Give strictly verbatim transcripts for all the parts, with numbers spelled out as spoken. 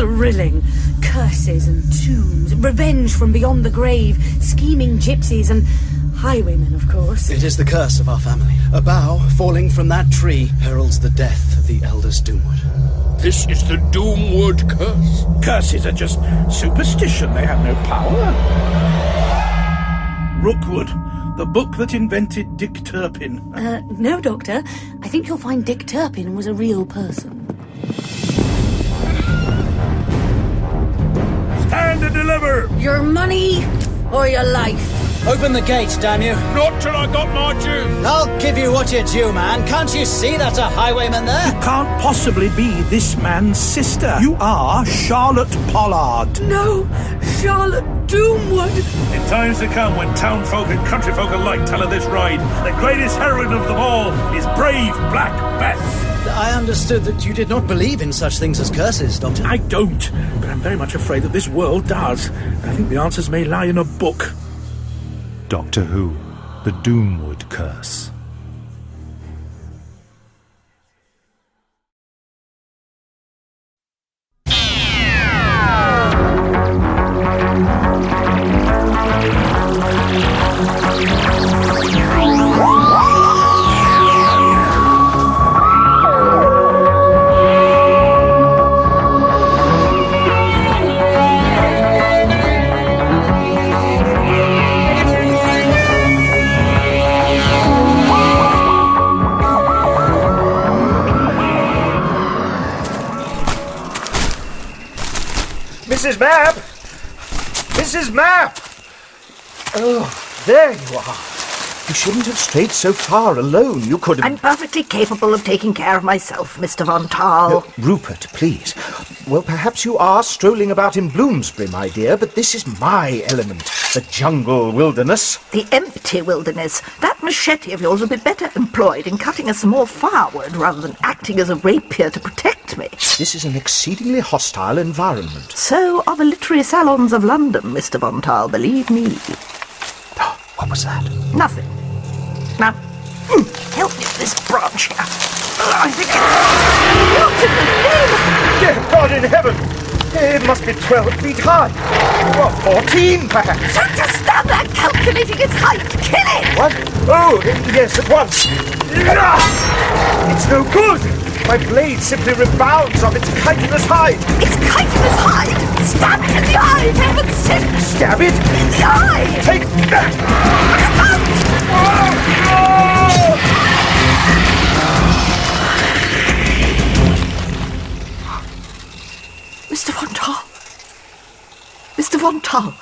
thrilling. Curses and tombs, revenge from beyond the grave, scheming gypsies and highwaymen, of course. It is the curse of our family. A bough falling from that tree heralds the death of the eldest Doomwood. This is the Doomwood curse. Curses are just superstition. They have no power. Rookwood, the book that invented Dick Turpin. Uh, no, Doctor. I think you'll find Dick Turpin was a real person. Stand and deliver! Your money or your life? Open the gate, damn you. Not till I got my due. I'll give you what you're due, man. Can't you see that's a highwayman there? You can't possibly be this man's sister. You are Charlotte Pollard. No, Charlotte Doomwood. In times to come, when townfolk and countryfolk alike tell of this ride, the greatest heroine of them all is brave Black Bess. I understood that you did not believe in such things as curses, Doctor. I don't, but I'm very much afraid that this world does. I think the answers may lie in a book. Doctor Who, The Doomwood Curse. Missus Mapp! Missus Mapp! Oh, there you are. You shouldn't have strayed so far alone. You could have... I'm perfectly capable of taking care of myself, Mister Von Taal. No, Rupert, please. Well, perhaps you are strolling about in Bloomsbury, my dear, but this is my element, the jungle wilderness. The empty wilderness. That machete of yours would be better employed in cutting us some more firewood rather than acting as a rapier to protect me. This is an exceedingly hostile environment. So are the literary salons of London, Mister Von Taal, believe me. Oh, what was that? Nothing. Now, help me with this branch here. I think it's... Dear God in heaven! It must be twelve feet high. Or fourteen, perhaps. Don't just stand there calculating its height. Kill it! What? Oh, yes, at once. It's no good. My blade simply rebounds off its chitinous hide. It's chitinous hide? Stab it in the eye, for heaven's sake! Stab it? In the eye! Take that! Mister Von Taal. Mister Von Taal.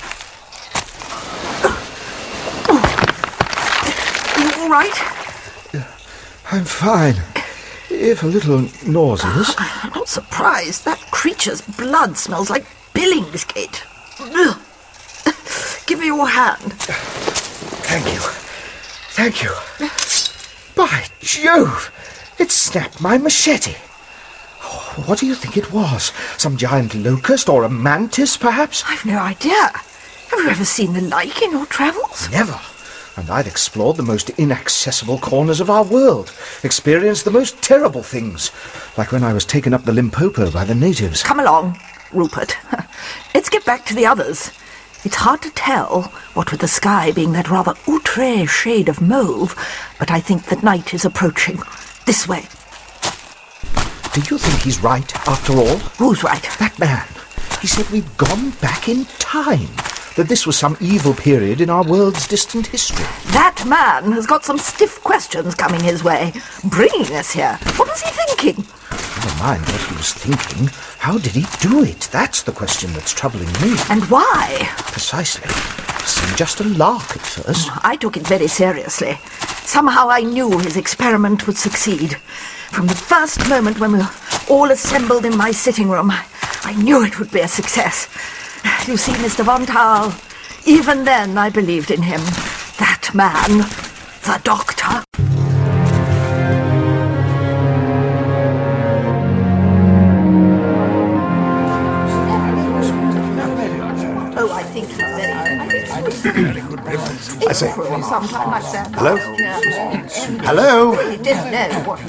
Are you all right? I'm fine, if a little nauseous. I'm not surprised. That creature's blood smells like Billingsgate. Ugh. Give me your hand. Thank you. Thank you. By Jove! It snapped my machete. Oh, what do you think it was? Some giant locust or a mantis, perhaps? I've no idea. Have you ever seen the like in your travels? Never. And I've explored the most inaccessible corners of our world, experienced the most terrible things, like when I was taken up the Limpopo by the natives. Come along, Rupert. Let's get back to the others. It's hard to tell, what with the sky being that rather outre shade of mauve, but I think that night is approaching. This way. Do you think he's right, after all? Who's right? That man. He said we'd gone back in time, that this was some evil period in our world's distant history. That man has got some stiff questions coming his way, bringing us here. What was he thinking? Never mind what he was thinking. How did he do it? That's the question that's troubling me. And why? Precisely. It seemed just a lark at first. I took it very seriously. Somehow I knew his experiment would succeed. From the first moment when we were all assembled in my sitting room, I knew it would be a success. You see, Mister Von Taal, even then I believed in him. That man, the doctor. Oh, I think he's very... I see. Sometime like that. Hello? Hello? Didn't know what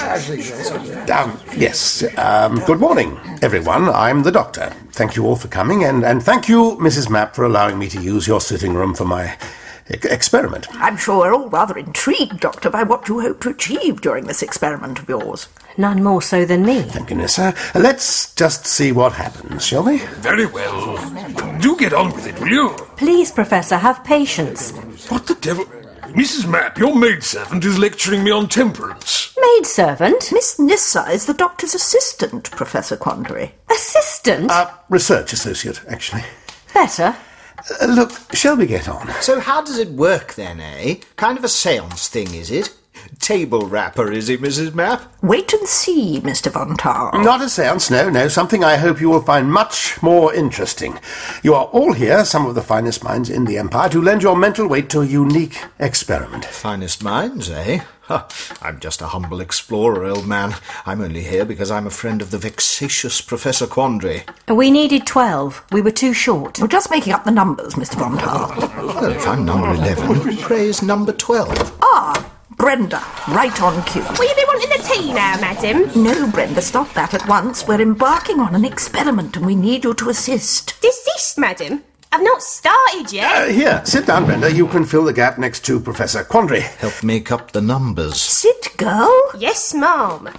was Um, yes. Um, good morning, everyone. I'm the doctor. Thank you all for coming, and, and thank you, Missus Mapp, for allowing me to use your sitting room for my e- experiment. I'm sure we're all rather intrigued, Doctor, by what you hope to achieve during this experiment of yours. None more so than me. Thank you, Nissa. Let's just see what happens, shall we? Very well. Do get on with it, will you? Please, Professor, have patience. What the devil? Missus Mapp, your maidservant is lecturing me on temperance. Maidservant? Miss Nissa is the doctor's assistant, Professor Quandary. Assistant? Uh, research associate, actually. Better. Uh, look, shall we get on? So how does it work then, eh? Kind of a seance thing, is it? Table rapper, is it, Missus Mapp? Wait and see, Mister Von Tarl. Not a seance, no, no. Something I hope you will find much more interesting. You are all here, some of the finest minds in the Empire, to lend your mental weight to a unique experiment. Finest minds, eh? Huh. I'm just a humble explorer, old man. I'm only here because I'm a friend of the vexatious Professor Quandary. We needed twelve. We were too short. We're just making up the numbers, Mister Von Tarl. Well, if I'm number eleven, praise number twelve. Ah, Brenda, right on cue. Will you be wanting the tea now, madam? No, Brenda, stop that at once. We're embarking on an experiment and we need you to assist. Desist, madam? I've not started yet. Uh, here, sit down, Brenda. You can fill the gap next to Professor Quandary. Help make up the numbers. Sit, girl. Yes, ma'am.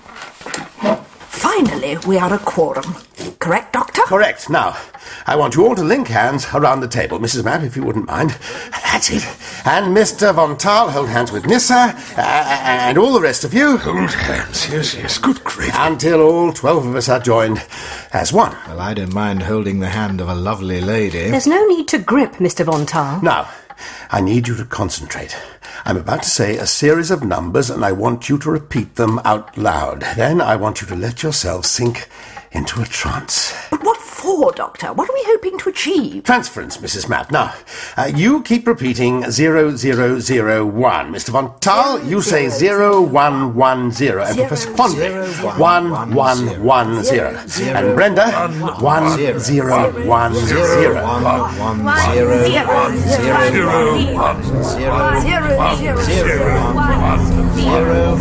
Finally, we are a quorum. Correct, Doctor? Correct. Now, I want you all to link hands around the table. Missus Mapp, if you wouldn't mind. That's it. And Mister Von Tarl, hold hands with Nissa, uh, and all the rest of you. Hold hands, yes, yes, good grief. Until all twelve of us are joined as one. Well, I don't mind holding the hand of a lovely lady. There's no need to grip, Mister Von Tarl. Now, I need you to concentrate. I'm about to say a series of numbers, and I want you to repeat them out loud. Then I want you to let yourself sink into a trance. But what for, Doctor? What are we hoping to achieve? Transference, Missus Mapp. Now, uh, you keep repeating zero, zero, zero, one. Mister Von Tarl, you say zero, one, one, zero. And Professor Quandary, one, one, one, zero. And Brenda, one, zero, one, zero. One, one, zero, Zero, zero, Zero, one, zero, Zero, zero, zero, one, zero,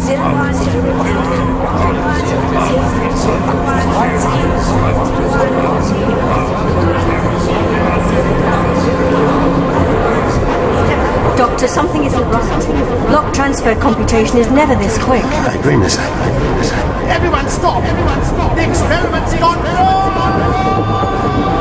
Doctor, something isn't right. Lock transfer computation is never this quick. I agree, Miss. Everyone stop! Everyone stop! The experiment's gone wrong!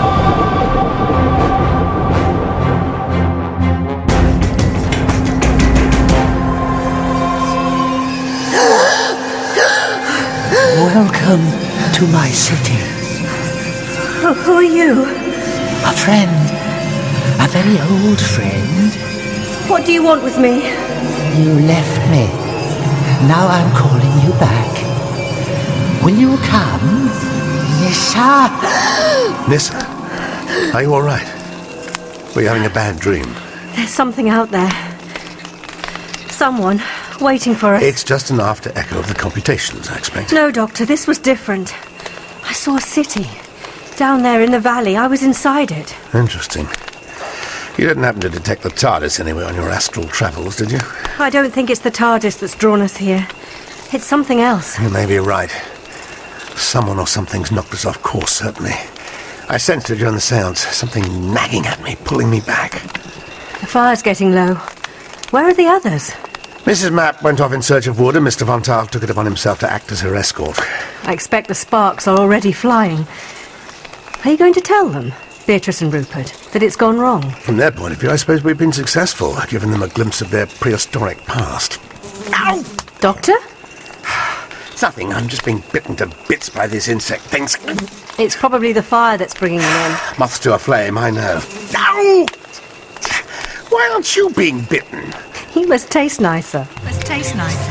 Welcome to my city. Who, who are you? A friend. A very old friend. What do you want with me? You left me. Now I'm calling you back. Will you come? Nissa? Nissa, are you all right? Were you having a bad dream? There's something out there. Someone waiting for us. It's just an after-echo of the computations, I expect. No, Doctor, this was different. I saw a city. Down there in the valley. I was inside it. Interesting. You didn't happen to detect the TARDIS anywhere on your astral travels, did you? I don't think it's the TARDIS that's drawn us here. It's something else. You may be right. Someone or something's knocked us off course, certainly. I sensed it during the seance. Something nagging at me, pulling me back. The fire's getting low. Where are the others? Missus Mapp went off in search of wood, and Mister Von Tarl took it upon himself to act as her escort. I expect the sparks are already flying. Are you going to tell them, Beatrice and Rupert, that it's gone wrong? From their point of view, I suppose we've been successful, giving them a glimpse of their prehistoric past. Ow! Doctor? It's nothing. I'm just being bitten to bits by these insect things. It's probably the fire that's bringing them in. Moths to a flame, I know. Ow! Why aren't you being bitten? He must taste nicer. Must taste nicer.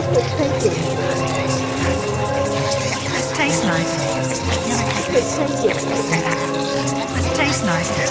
Must taste nicer. Must taste nicer.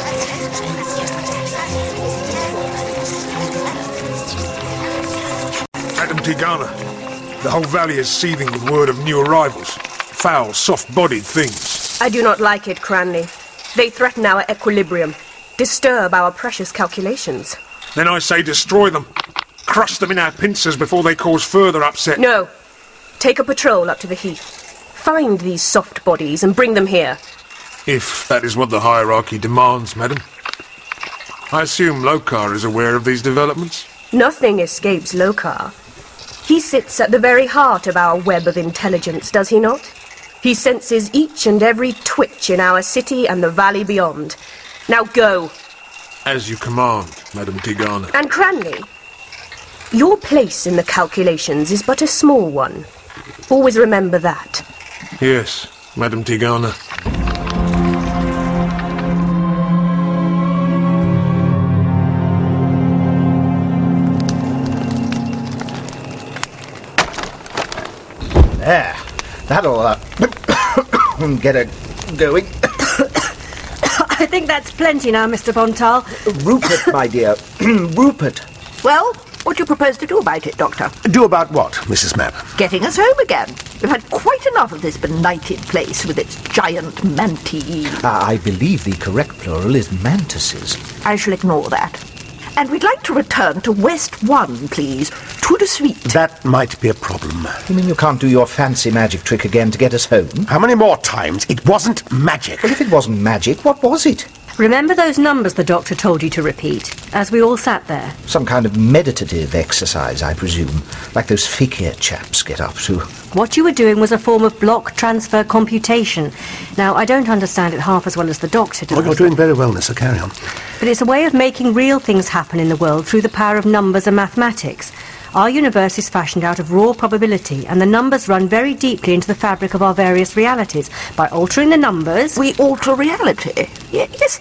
Madam Tigana, the whole valley is seething with word of new arrivals. Foul, soft-bodied things. I do not like it, Cranley. They threaten our equilibrium, disturb our precious calculations. Then I say destroy them. Crush them in our pincers before they cause further upset. No. Take a patrol up to the heath. Find these soft bodies and bring them here. If that is what the hierarchy demands, madam. I assume Lokar is aware of these developments? Nothing escapes Lokar. He sits at the very heart of our web of intelligence, does he not? He senses each and every twitch in our city and the valley beyond. Now go. As you command, Madam Tigana. And Cranley, your place in the calculations is but a small one. Always remember that. Yes, Madam Tigana. There. That'll uh, get her going. I think that's plenty now, Mister Bontal. Rupert, my dear. Rupert. Well, what do you propose to do about it, Doctor? Do about what, Missus Mapp? Getting us home again. We've had quite enough of this benighted place with its giant mantii. Uh, I believe the correct plural is mantises. I shall ignore that. And we'd like to return to West One, please. To the suite. That might be a problem. You mean you can't do your fancy magic trick again to get us home? How many more times? It wasn't magic. Well, if it wasn't magic, what was it? Remember those numbers the doctor told you to repeat, as we all sat there? Some kind of meditative exercise, I presume, like those fakir chaps get up to. What you were doing was a form of block transfer computation. Now, I don't understand it half as well as the doctor does. Oh, you're doing very well, Miss, so carry on. But it's a way of making real things happen in the world through the power of numbers and mathematics. Our universe is fashioned out of raw probability, and the numbers run very deeply into the fabric of our various realities. By altering the numbers... We alter reality? Yes,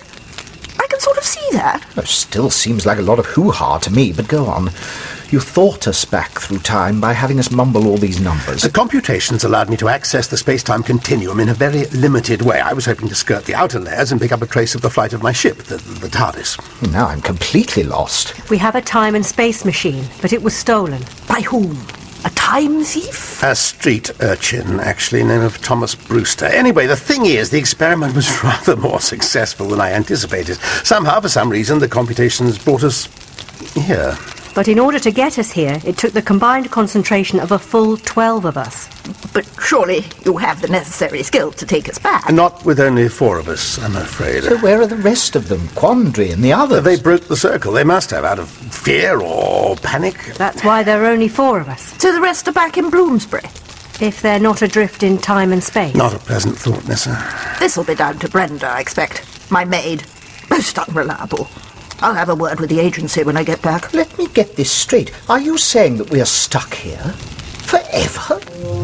I can sort of see that. It still seems like a lot of hoo-ha to me, but go on. You thought us back through time by having us mumble all these numbers. The computations allowed me to access the space-time continuum in a very limited way. I was hoping to skirt the outer layers and pick up a trace of the flight of my ship, the, the TARDIS. Now I'm completely lost. We have a time and space machine, but it was stolen. By whom? A time thief? A street urchin, actually, name of Thomas Brewster. Anyway, the thing is, the experiment was rather more successful than I anticipated. Somehow, for some reason, the computations brought us here. But in order to get us here, it took the combined concentration of a full twelve of us. But surely you have the necessary skill to take us back. Not with only four of us, I'm afraid. So where are the rest of them? Quandary and the others? They broke the circle. They must have, out of fear or panic. That's why there are only four of us. So the rest are back in Bloomsbury? If they're not adrift in time and space. Not a pleasant thought, Nessa. This'll be down to Brenda, I expect. My maid. Most unreliable. I'll have a word with the agency when I get back. Let me get this straight. Are you saying that we are stuck here? Forever?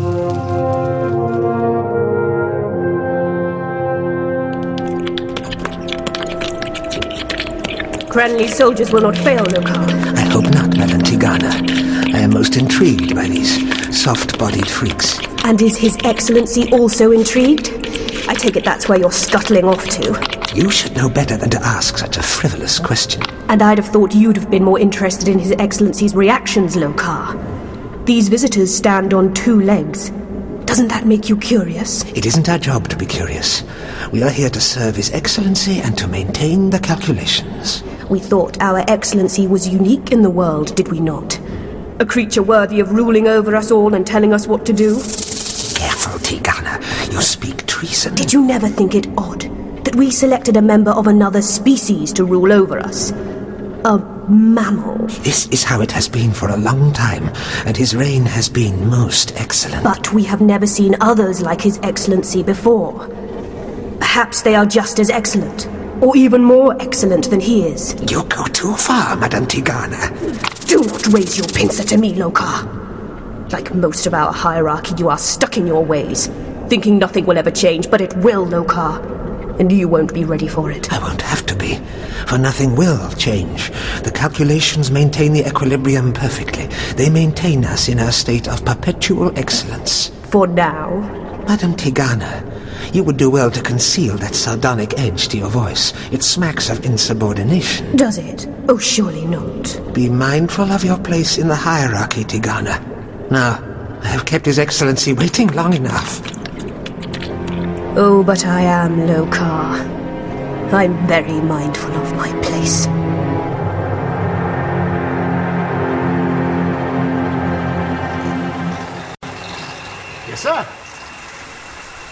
Cranley's soldiers will not fail, Lokar. I hope not, Madame Tigana. I am most intrigued by these soft-bodied freaks. And is His Excellency also intrigued? I take it that's where you're scuttling off to. You should know better than to ask such a frivolous question. And I'd have thought you'd have been more interested in His Excellency's reactions, Lokar. These visitors stand on two legs. Doesn't that make you curious? It isn't our job to be curious. We are here to serve His Excellency and to maintain the calculations. We thought our Excellency was unique in the world, did we not? A creature worthy of ruling over us all and telling us what to do? Careful, Tigana. You speak treason. Did you never think it odd that we selected a member of another species to rule over us? A mammal. This is how it has been for a long time, and his reign has been most excellent. But we have never seen others like His Excellency before. Perhaps they are just as excellent, or even more excellent than he is. You go too far, Madame Tigana. Do not raise your pincer to me, Lokar. Like most of our hierarchy, you are stuck in your ways, thinking nothing will ever change, but it will, Lokar. And you won't be ready for it. I won't have to be, for nothing will change. The calculations maintain the equilibrium perfectly. They maintain us in a state of perpetual excellence. For now. Madame Tigana, you would do well to conceal that sardonic edge to your voice. It smacks of insubordination. Does it? Oh, surely not. Be mindful of your place in the hierarchy, Tigana. Now, I have kept His Excellency waiting long enough. Oh, but I am Lokar. I'm very mindful of my place.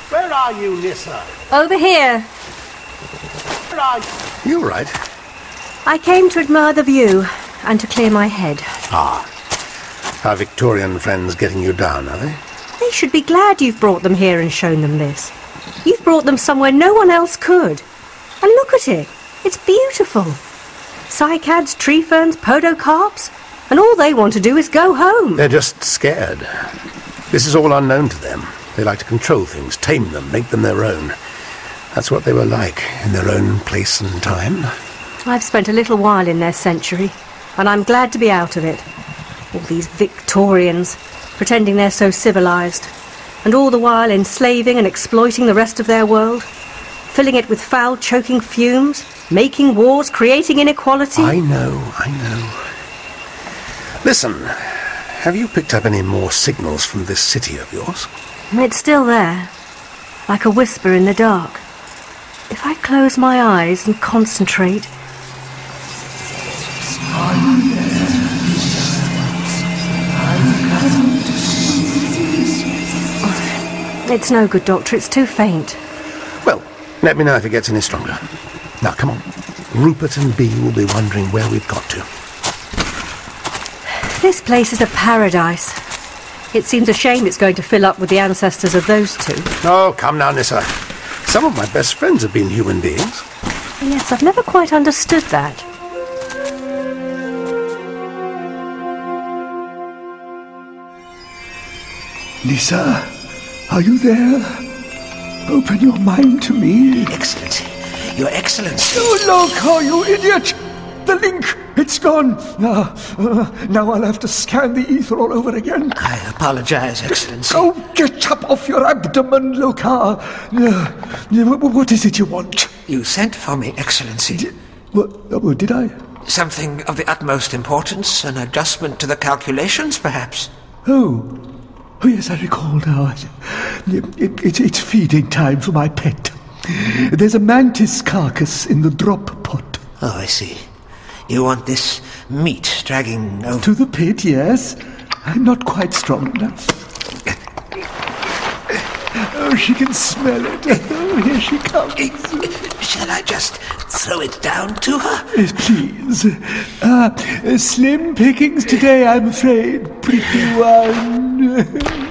Where are you, Nissa? Over here. Where are you? You all right? I came to admire the view and to clear my head. Ah. Our Victorian friends getting you down, are they? They should be glad you've brought them here and shown them this. You've brought them somewhere no one else could. And look at it. It's beautiful. Cycads, tree ferns, podocarps. And all they want to do is go home. They're just scared. This is all unknown to them. They like to control things, tame them, make them their own. That's what they were like, in their own place and time. I've spent a little while in their century, and I'm glad to be out of it. All these Victorians, pretending they're so civilised, and all the while enslaving and exploiting the rest of their world, filling it with foul, choking fumes, making wars, creating inequality. I know, I know. Listen, have you picked up any more signals from this city of yours? It's still there, like a whisper in the dark. If I close my eyes and concentrate... It's no good, Doctor. It's too faint. Well, let me know if it gets any stronger. Now, come on. Rupert and Bee will be wondering where we've got to. This place is a paradise. It seems a shame it's going to fill up with the ancestors of those two. Oh, come now, Nissa. Some of my best friends have been human beings. Yes, I've never quite understood that. Nissa, are you there? Open your mind to me. Excellency. Your Excellency. Oh, Lorcar, you idiot! The link! It's gone! Now, uh, now I'll have to scan the ether all over again. I apologize, Excellency. Oh, get up off your abdomen, Lorcar! Uh, what is it you want? You sent for me, Excellency. Did, what, oh, did I? Something of the utmost importance, an adjustment to the calculations, perhaps. Oh. Oh, yes, I recall now. It, it, it, it's feeding time for my pet. There's a mantis carcass in the drop pot. Oh, I see. You want this meat dragging over... To the pit, yes. I'm not quite strong enough. Oh, she can smell it. Oh, here she comes. Shall I just throw it down to her? Yes, please. Uh, slim pickings today, I'm afraid, pretty one.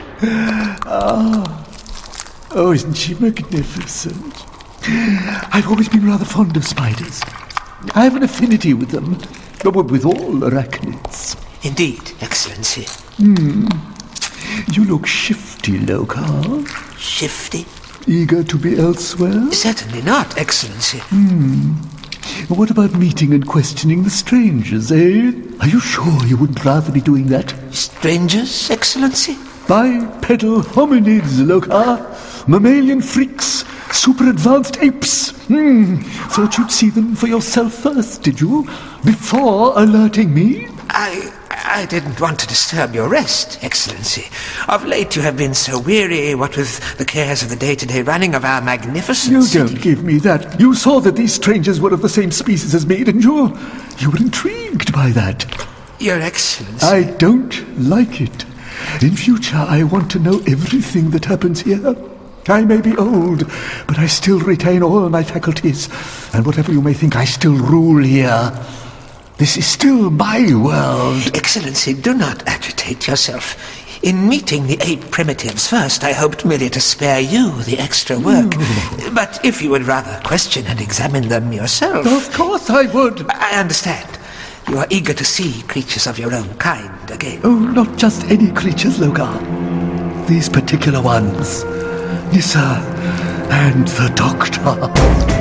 oh. oh, isn't she magnificent? I've always been rather fond of spiders. I have an affinity with them, but with all arachnids. Indeed, Excellency. Hmm. You look shifty, Lorcar. Shifty? Eager to be elsewhere? Certainly not, Excellency. Hmm. What about meeting and questioning the strangers, eh? Are you sure you wouldn't rather be doing that? Strangers, Excellency? Bipedal hominids, Lorcar. Mammalian freaks. Super advanced apes. Hmm. Thought you'd see them for yourself first, did you? Before alerting me? I... I didn't want to disturb your rest, Excellency. Of late you have been so weary, what with the cares of the day-to-day running of our magnificent You city. don't give me that. You saw that these strangers were of the same species as me, didn't you? You were intrigued by that. Your Excellency. I don't like it. In future, I want to know everything that happens here. I may be old, but I still retain all my faculties. And whatever you may think, I still rule here. This is still my world. Excellency, do not agitate yourself. In meeting the ape primitives first, I hoped merely to spare you the extra work. No. But if you would rather question and examine them yourself... Of course I would. I understand. You are eager to see creatures of your own kind again. Oh, not just any creatures, Lorcar. These particular ones. Nissa and the Doctor.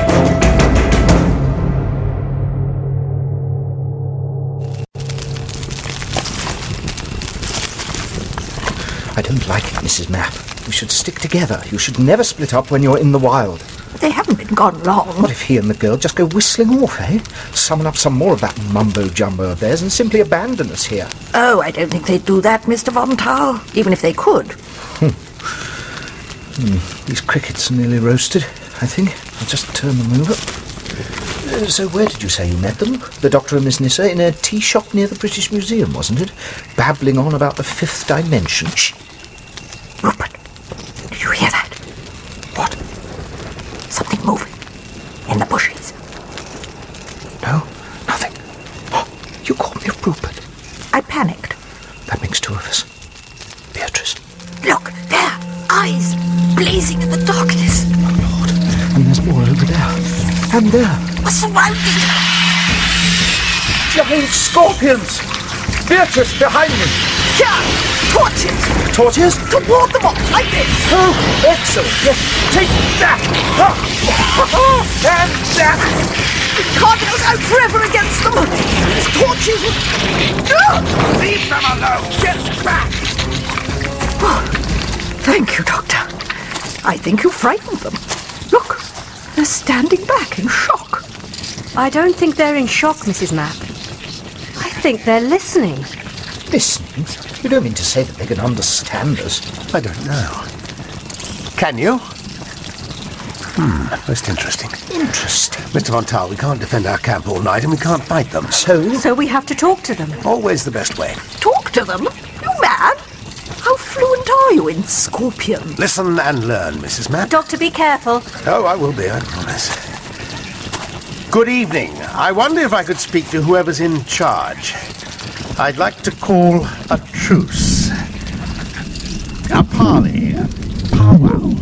I don't like it, Missus Mapp. We should stick together. You should never split up when you're in the wild. They haven't been gone long. What if he and the girl just go whistling off, eh? Summon up some more of that mumbo-jumbo of theirs and simply abandon us here. Oh, I don't think they'd do that, Mister Von Taal, even if they could. Hmm. Hmm. These crickets are nearly roasted, I think. I'll just turn them over. Uh, so where did you say you met them? The Doctor and Miss Nissa in a tea shop near the British Museum, wasn't it? Babbling on about the fifth dimension. Shh! Rupert, did you hear that? moving. In the bushes. No, nothing. Oh, you called me Rupert. I panicked. That makes two of us. Beatrice. Look, there! Eyes blazing in the darkness. Oh, Lord. And there's more over there. And there. We're surrounded. Giant scorpions! Beatrice, behind me! Here! Torches! Torches? To ward them off, like this! Oh, excellent! Yes, take that! Ah. And that! We can't hold out forever against them! These torches will... Leave them alone! Get back! Oh, thank you, Doctor. I think you frightened them. Look, they're standing back in shock. I don't think they're in shock, Missus Mapp. I think they're listening. Listening? You don't mean to say that they can understand us? I don't know. Can you? Hmm, most interesting. Interesting. Mister Von Taal, we can't defend our camp all night and we can't fight them. So? So we have to talk to them. Always the best way. Talk to them? You mad? How fluent are you in Scorpion? Listen and learn, Missus Mapp. Doctor, be careful. Oh, I will be, I promise. Good evening. I wonder if I could speak to whoever's in charge. I'd like to call a truce. A parley. Powwow.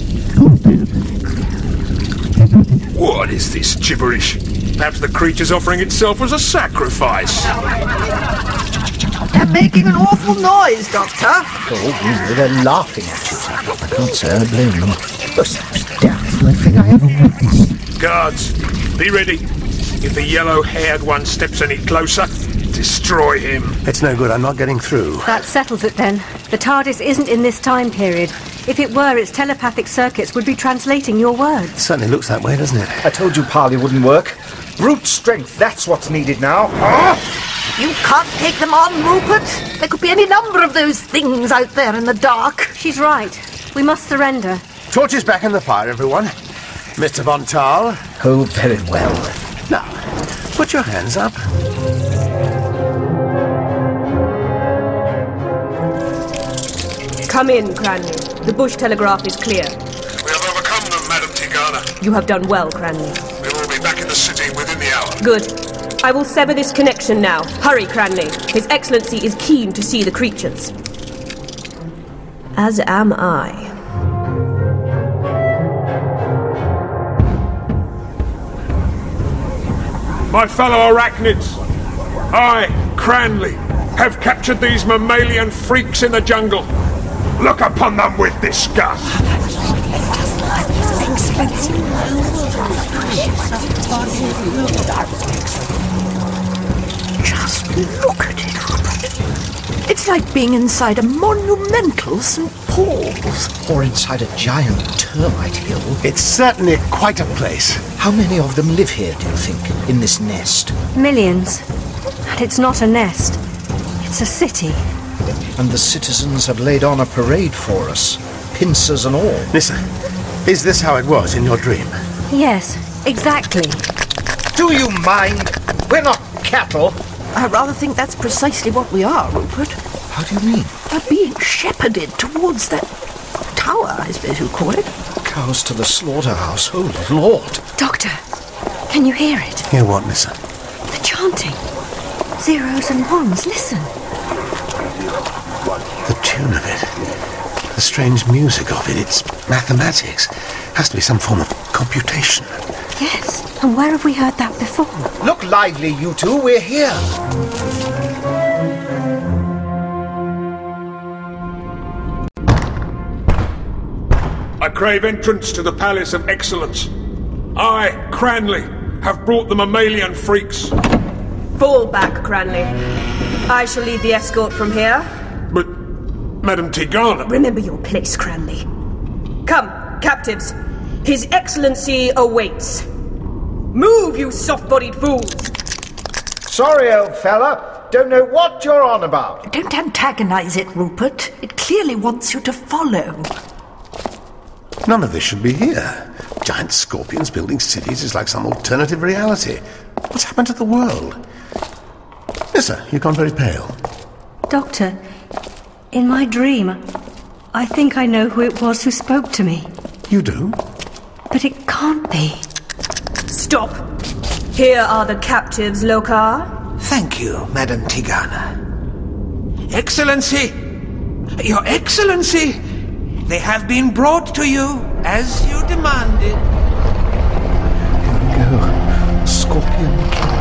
What is this gibberish? Perhaps the creature's offering itself as a sacrifice. They're making an awful noise, Doctor. Oh, they're laughing at you. I can't say I blame them. That's the damnedest thing I ever witnessed. Guards, be ready. If the yellow-haired one steps any closer, destroy him. It's no good, I'm not getting through. That settles it then. The TARDIS isn't in this time period. If it were, its telepathic circuits would be translating your words. Certainly looks that way, doesn't it? I told you parley wouldn't work. Brute strength, that's what's needed now. Ah! You can't take them on, Rupert. There could be any number of those things out there in the dark. She's right. We must surrender. Torches back in the fire, everyone. Mister Von Taal. Oh, very well. Now, put your hands up. Come in, Cranley. The bush telegraph is clear. We have overcome them, Madam Tigana. You have done well, Cranley. We will be back in the city within the hour. Good. I will sever this connection now. Hurry, Cranley. His Excellency is keen to see the creatures. As am I. My fellow arachnids, I, Cranley, have captured these mammalian freaks in the jungle. Look upon them with disgust. Just look at it, Rupert. It's like being inside a monumental Saint Paul's. Or inside a giant termite hill. It's certainly quite a place. How many of them live here, do you think, in this nest? Millions. And it's not a nest. It's a city. And the citizens have laid on a parade for us, pincers and all. Nissa, is this how it was in your dream? Yes, exactly. Do you mind? We're not cattle. I rather think that's precisely what we are, Rupert. How do you mean? We're being shepherded towards that tower, I suppose you'd call it. Cows to the slaughterhouse, oh Lord. Doctor, can you hear it? Hear what, Nissa? The chanting. Zeros and ones, listen. The tune of it. The strange music of it. It's mathematics. Has to be some form of computation. Yes, and where have we heard that before? Look lively, you two. We're here. I crave entrance to the Palace of Excellence. I, Cranley, have brought the mammalian freaks. Fall back, Cranley. I shall lead the escort from here. But, Madam Tigana... Remember your place, Cranley. Come, captives. His Excellency awaits. Move, you soft-bodied fools! Sorry, old fella. Don't know what you're on about. Don't antagonize it, Rupert. It clearly wants you to follow. None of this should be here. Giant scorpions building cities is like some alternative reality. What's happened to the world? Nissa, you've gone very pale. Doctor, in my dream, I think I know who it was who spoke to me. You do? But it can't be. Stop. Here are the captives, Lokar. Thank you, Madam Tigana. Excellency! Your Excellency! They have been brought to you as you demanded. Here we go. Scorpion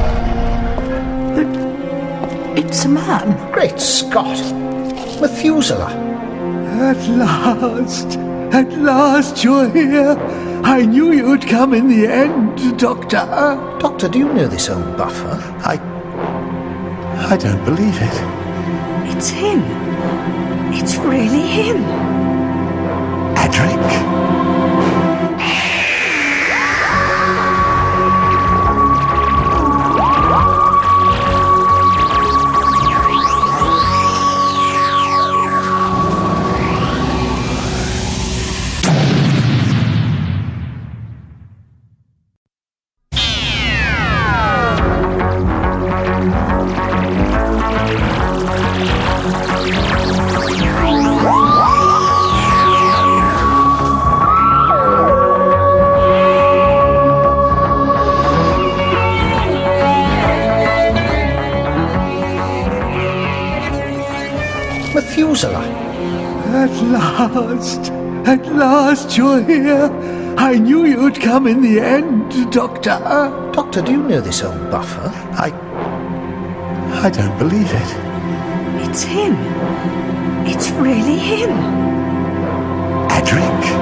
But it's a man. Great Scott! Methuselah! At last! At last you're here! I knew you'd come in the end, Doctor. Doctor, do you know this old buffer? I... I don't believe it. It's him. It's really him. Adric? Methuselah! At last! At last you're here! I knew you'd come in the end, Doctor. Doctor, do you know this old buffer? I... I don't believe it. It's him. It's really him. Adric?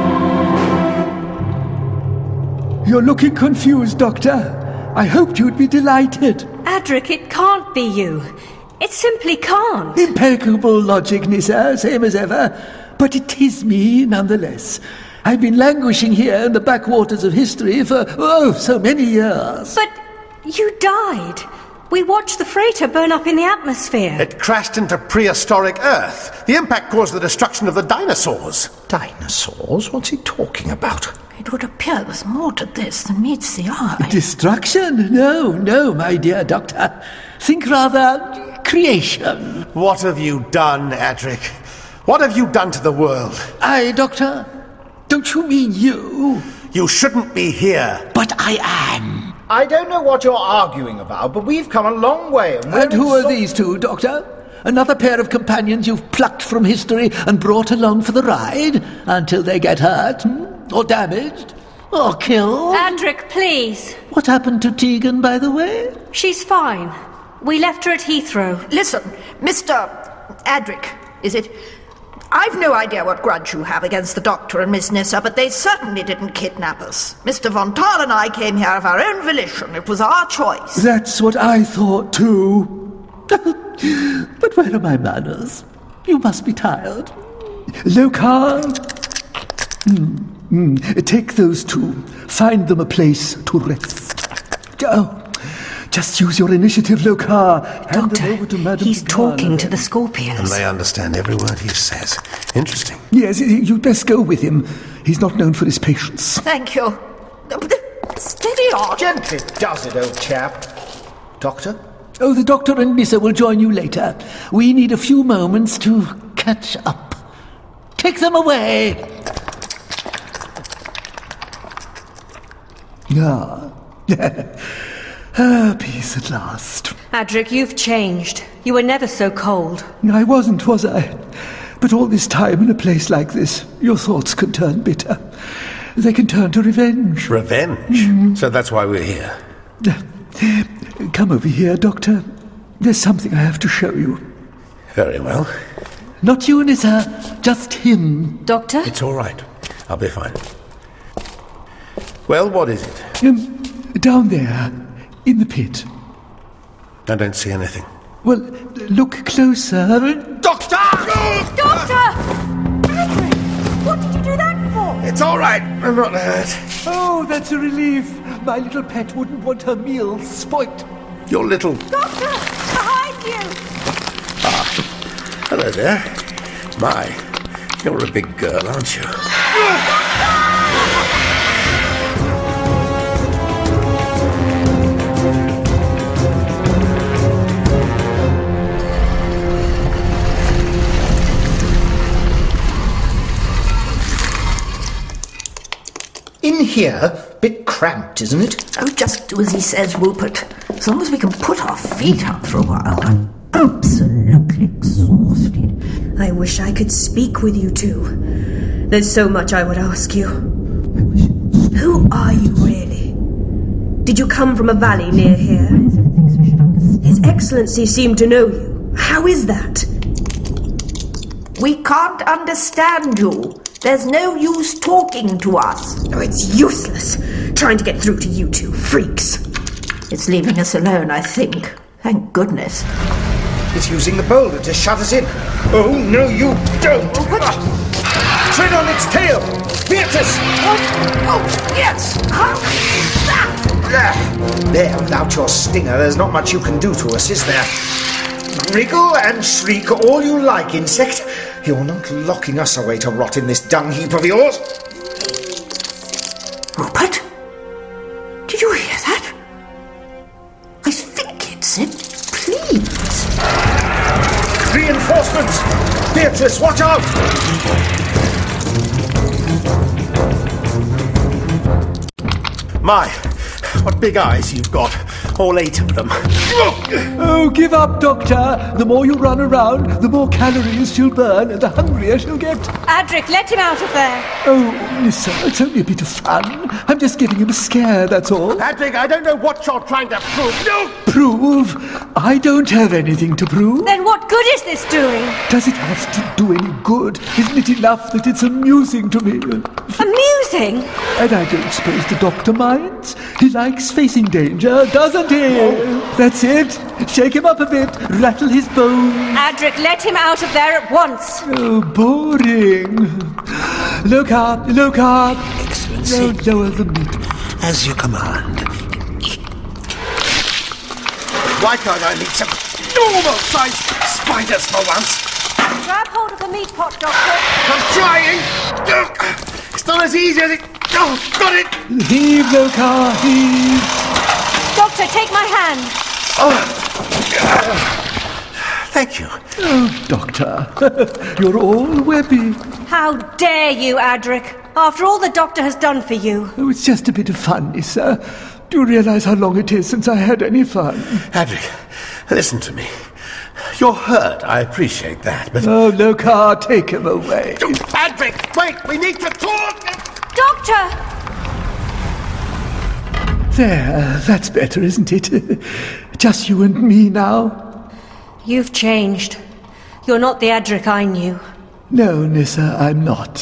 You're looking confused, Doctor. I hoped you'd be delighted. Adric, it can't be you. It simply can't. Impeccable logic, Nissa, same as ever. But it is me, nonetheless. I've been languishing here in the backwaters of history for, oh, so many years. But you died. We watched the freighter burn up in the atmosphere. It crashed into prehistoric Earth. The impact caused the destruction of the dinosaurs. Dinosaurs? What's he talking about? It would appear there's more to this than meets the eye. Destruction? No, no, my dear Doctor. Think rather creation. What have you done, Adric? What have you done to the world? I, Doctor? Don't you mean you? You shouldn't be here. But I am. I don't know what you're arguing about, but we've come a long way. And, and who are so- these two, Doctor? Another pair of companions you've plucked from history and brought along for the ride until they get hurt, hmm? Or damaged, or killed? Adric, please. What happened to Tegan, by the way? She's fine. We left her at Heathrow. Listen, Mister Adric, is it? I've no idea what grudge you have against the Doctor and Miss Nissa, but they certainly didn't kidnap us. Mister Von Tal and I came here of our own volition. It was our choice. That's what I thought, too. But where are my manners? You must be tired. Lokar? Mm, mm. Take those two. Find them a place to rest. Oh, just use your initiative, Lokar. Hand them over to Madame he's Tigana. talking to the Scorpions. And they understand every word he says. Interesting. Yes, you'd best go with him. He's not known for his patience. Thank you. Steady on. Gently does it, old chap. Doctor? Oh, the Doctor and Nissa will join you later. We need a few moments to catch up. Take them away. Ah. Ah, peace at last. Adric, you've changed. You were never so cold. I wasn't, was I? But all this time in a place like this, your thoughts can turn bitter. They can turn to revenge. Revenge? Mm. So that's why we're here. Come over here, Doctor. There's something I have to show you. Very well. Not you, Nissa, just him. Doctor? It's all right. I'll be fine. Well, what is it? Um, down there, in the pit. I don't see anything. Well, look closer. Doctor! Doctor! Adric, what did you do that for? It's all right. I'm not hurt. Oh, that's a relief. My little pet wouldn't want her meal spoilt. Your little... Doctor! Behind you! Ah, hello there. My, you're a big girl, aren't you? In here? Bit cramped, isn't it? Oh, just do as he says, Rupert. As long as we can put our feet up for a while. I'm absolutely exhausted. I wish I could speak with you two. There's so much I would ask you. Who are you, really? Did you come from a valley near here? His Excellency seemed to know you. How is that? We can't understand you. There's no use talking to us. Oh, it's useless trying to get through to you two freaks. It's leaving us alone, I think. Thank goodness. It's using the boulder to shut us in. Oh, no, you don't. Tread on its tail. Beatrice! What? Oh, yes. How is that? There, without your stinger, there's not much you can do to us, is there? Wriggle and shriek all you like, insect. You're not locking us away to rot in this dung heap of yours. Rupert? Did you hear that? I think it said please. Reinforcements! Beatrice, watch out! My, what big eyes you've got. All eight of them. Oh, give up, Doctor. The more you run around, the more calories she'll burn and the hungrier she'll get. Adric, let him out of there. Oh, Nissa, it's only a bit of fun. I'm just giving him a scare, that's all. Adric, I don't know what you're trying to prove. No! Prove? I don't have anything to prove. Then what good is this doing? Does it have to do any good? Isn't it enough that it's amusing to me? Amusing? And I don't suppose the Doctor minds. He likes facing danger, doesn't he? Oh. That's it. Shake him up a bit. Rattle his bones. Adric, let him out of there at once. Oh, boring. Look up, look up. Excellency. No, lower the meat. As you command. Why can't I meet some normal-sized spiders for once? Grab hold of the meat pot, Doctor. I'm trying. It's not as easy as it... Oh, got it. Heave, Lokar, heave. Doctor, take my hand. Oh. Thank you. Oh, Doctor, you're all webby. How dare you, Adric? After all the Doctor has done for you. Oh, it's just a bit of fun, Nissa. Do you realise how long it is since I had any fun? Adric, listen to me. You're hurt, I appreciate that, but... Oh, Lokar, take him away. Adric, wait, we need to talk! Doctor! There, that's better, isn't it? Just you and me now. You've changed. You're not the Adric I knew. No, Nissa, I'm not.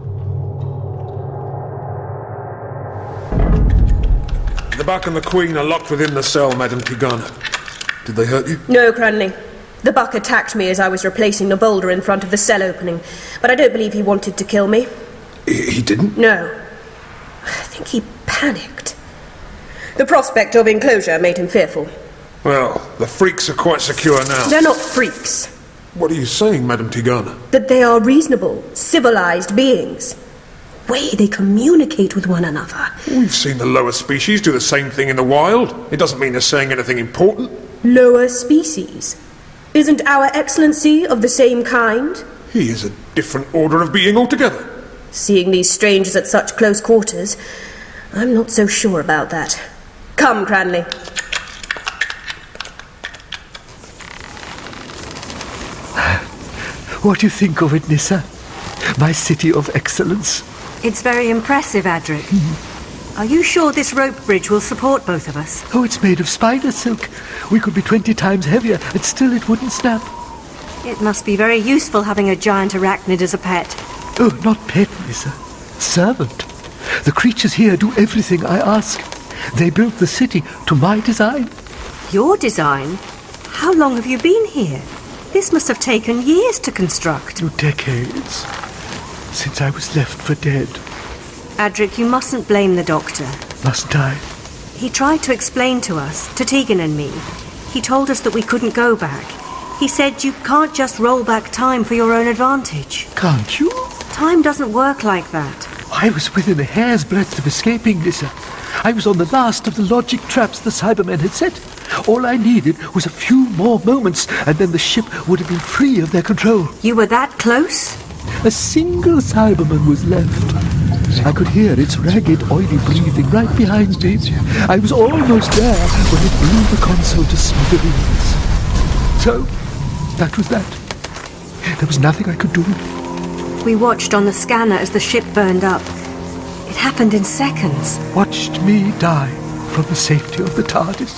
The Buck and the Queen are locked within the cell, Madame Tigana. Did they hurt you? No, Cranley. The Buck attacked me as I was replacing the boulder in front of the cell opening, but I don't believe he wanted to kill me. He, he didn't? No. I think he panicked. The prospect of enclosure made him fearful. Well, the freaks are quite secure now. They're not freaks. What are you saying, Madame Tigana? That they are reasonable, civilized beings. Way they communicate with one another. We've seen the lower species do the same thing in the wild. It doesn't mean they're saying anything important. Lower species? Isn't Our Excellency of the same kind? He is a different order of being altogether. Seeing these strangers at such close quarters, I'm not so sure about that. Come, Cranley. What do you think of it, Nissa? My city of excellence. It's very impressive, Adric. Mm-hmm. Are you sure this rope bridge will support both of us? Oh, it's made of spider silk. We could be twenty times heavier, and still it wouldn't snap. It must be very useful having a giant arachnid as a pet. Oh, not pet, Nissa. Servant. The creatures here do everything I ask. They built the city to my design. Your design? How long have you been here? This must have taken years to construct. Two decades. Since I was left for dead. Adric, you mustn't blame the Doctor. Mustn't I? He tried to explain to us, to Tegan and me. He told us that we couldn't go back. He said you can't just roll back time for your own advantage. Can't you? Time doesn't work like that. I was within a hair's breadth of escaping, Nissa. I was on the last of the logic traps the Cybermen had set. All I needed was a few more moments, and then the ship would have been free of their control. You were that close? A single Cyberman was left. I could hear its ragged, oily breathing right behind me. I was almost there when it blew the console to smithereens. So, that was that. There was nothing I could do. We watched on the scanner as the ship burned up. It happened in seconds. Watched me die from the safety of the TARDIS.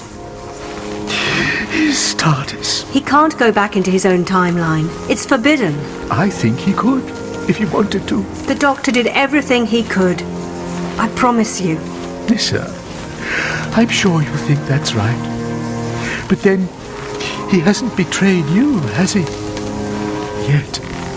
His TARDIS. He can't go back into his own timeline. It's forbidden. I think he could, if he wanted to. The Doctor did everything he could. I promise you. Nissa, I'm sure you think that's right. But then, he hasn't betrayed you, has he? Yet.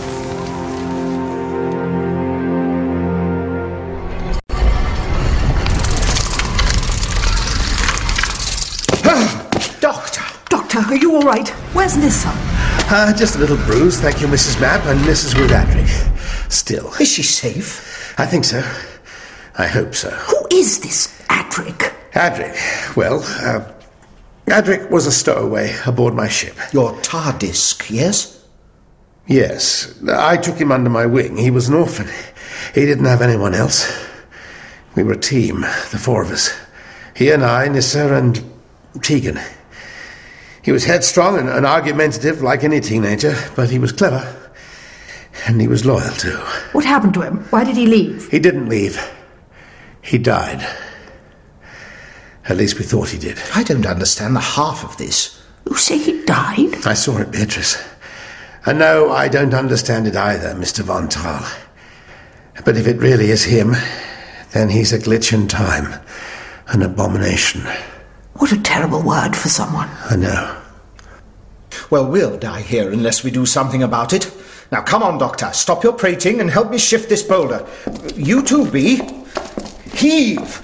Doctor! Doctor, are you all right? Where's Nissa? Uh, just a little bruise, thank you, Missus Mapp, and Missus Woodadrick. Still. Is she safe? I think so. I hope so. Who is this Adric? Adric? Well, uh, Adric was a stowaway aboard my ship. Your TARDIS, yes? Yes. I took him under my wing. He was an orphan. He didn't have anyone else. We were a team, the four of us. He and I, Nissa and Tegan. He was headstrong and, and argumentative like any teenager, but he was clever. And he was loyal, too. What happened to him? Why did he leave? He didn't leave. He died. At least we thought he did. I don't understand the half of this. You say he died? I saw it, Beatrice. And no, I don't understand it either, Mister Von Taal. But if it really is him, then he's a glitch in time. An abomination. What a terrible word for someone. I know. Well, we'll die here unless we do something about it. Now, come on, Doctor. Stop your prating and help me shift this boulder. You too, Bee. Heave!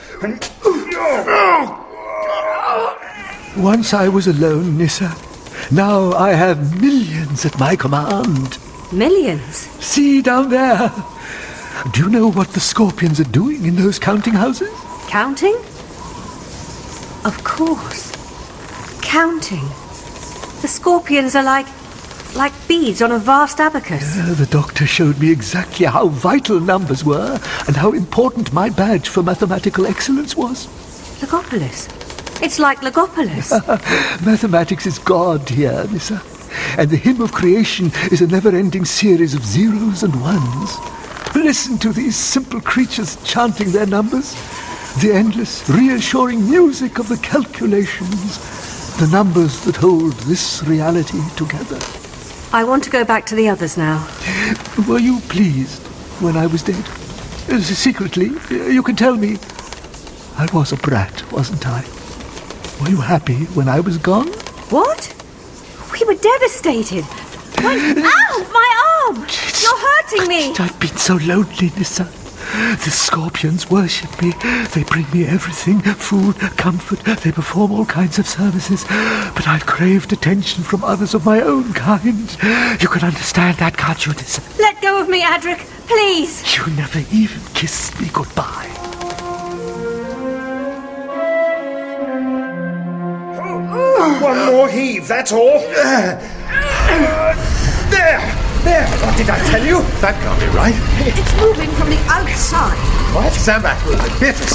Once I was alone, Nissa. Now I have millions at my command. Millions? See down there. Do you know what the Scorpions are doing in those counting houses? Counting? Of course. Counting. The Scorpions are like... like beads on a vast abacus. Yeah, the Doctor showed me exactly how vital numbers were and how important my badge for mathematical excellence was. Logopolis. It's like Logopolis. Mathematics is God here, Nissa. And the hymn of creation is a never-ending series of zeros and ones. Listen to these simple creatures chanting their numbers. The endless, reassuring music of the calculations. The numbers that hold this reality together. I want to go back to the others now. Were you pleased when I was dead? Uh, secretly, you can tell me. I was a brat, wasn't I? Were you happy when I was gone? What? We were devastated. My, ow! My arm! You're hurting me! I've been so lonely, Nissa. The Scorpions worship me. They bring me everything, food, comfort. They perform all kinds of services. But I've craved attention from others of my own kind. You can understand that, can't you, Nissa? Let go of me, Adric, please. You never even kissed me goodbye. One more heave, that's all. There! There! What did I tell you? That can't be right. It's moving from the outside. What? Stand back, Beatrice.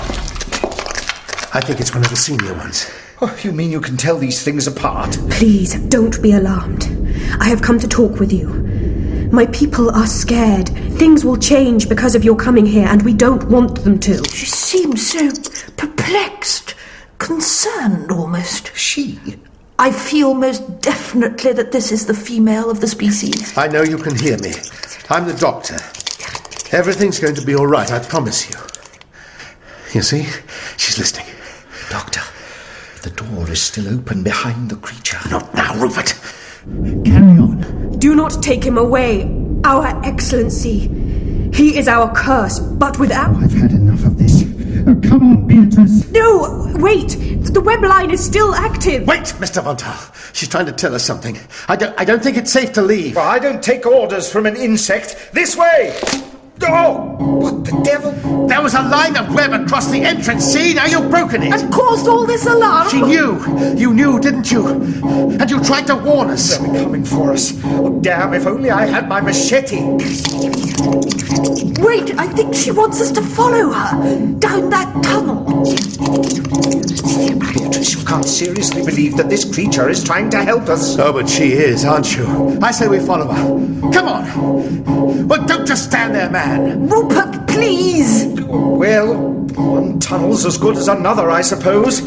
I think it's one of the senior ones. Oh, you mean you can tell these things apart? Please, don't be alarmed. I have come to talk with you. My people are scared. Things will change because of your coming here, and we don't want them to. She seems so perplexed, concerned almost. She? I feel most definitely that this is the female of the species. I know you can hear me. I'm the Doctor. Everything's going to be all right, I promise you. You see? She's listening. Doctor, the door is still open behind the creature. Not now, Rupert. Carry on. Do not take him away, Our Excellency. He is our curse, but without... I've had enough of this. Oh, come on, Beatrice. No, wait. The web line is still active. Wait, Mister Von Taal. She's trying to tell us something. I don't, I don't think it's safe to leave. Well, I don't take orders from an insect. This way! Oh! What the The devil? There was a line of web across the entrance. See, now you've broken it. And caused all this alarm? She knew. You knew, didn't you? And you tried to warn us. They're coming for us. Oh, damn, if only I had my machete. Wait, I think she wants us to follow her down that tunnel. Beatrice, you can't seriously believe that this creature is trying to help us. Oh, but she is, aren't you? I say we follow her. Come on. Well, don't just stand there, man. Rupert, please. Well, one tunnel's as good as another, I suppose.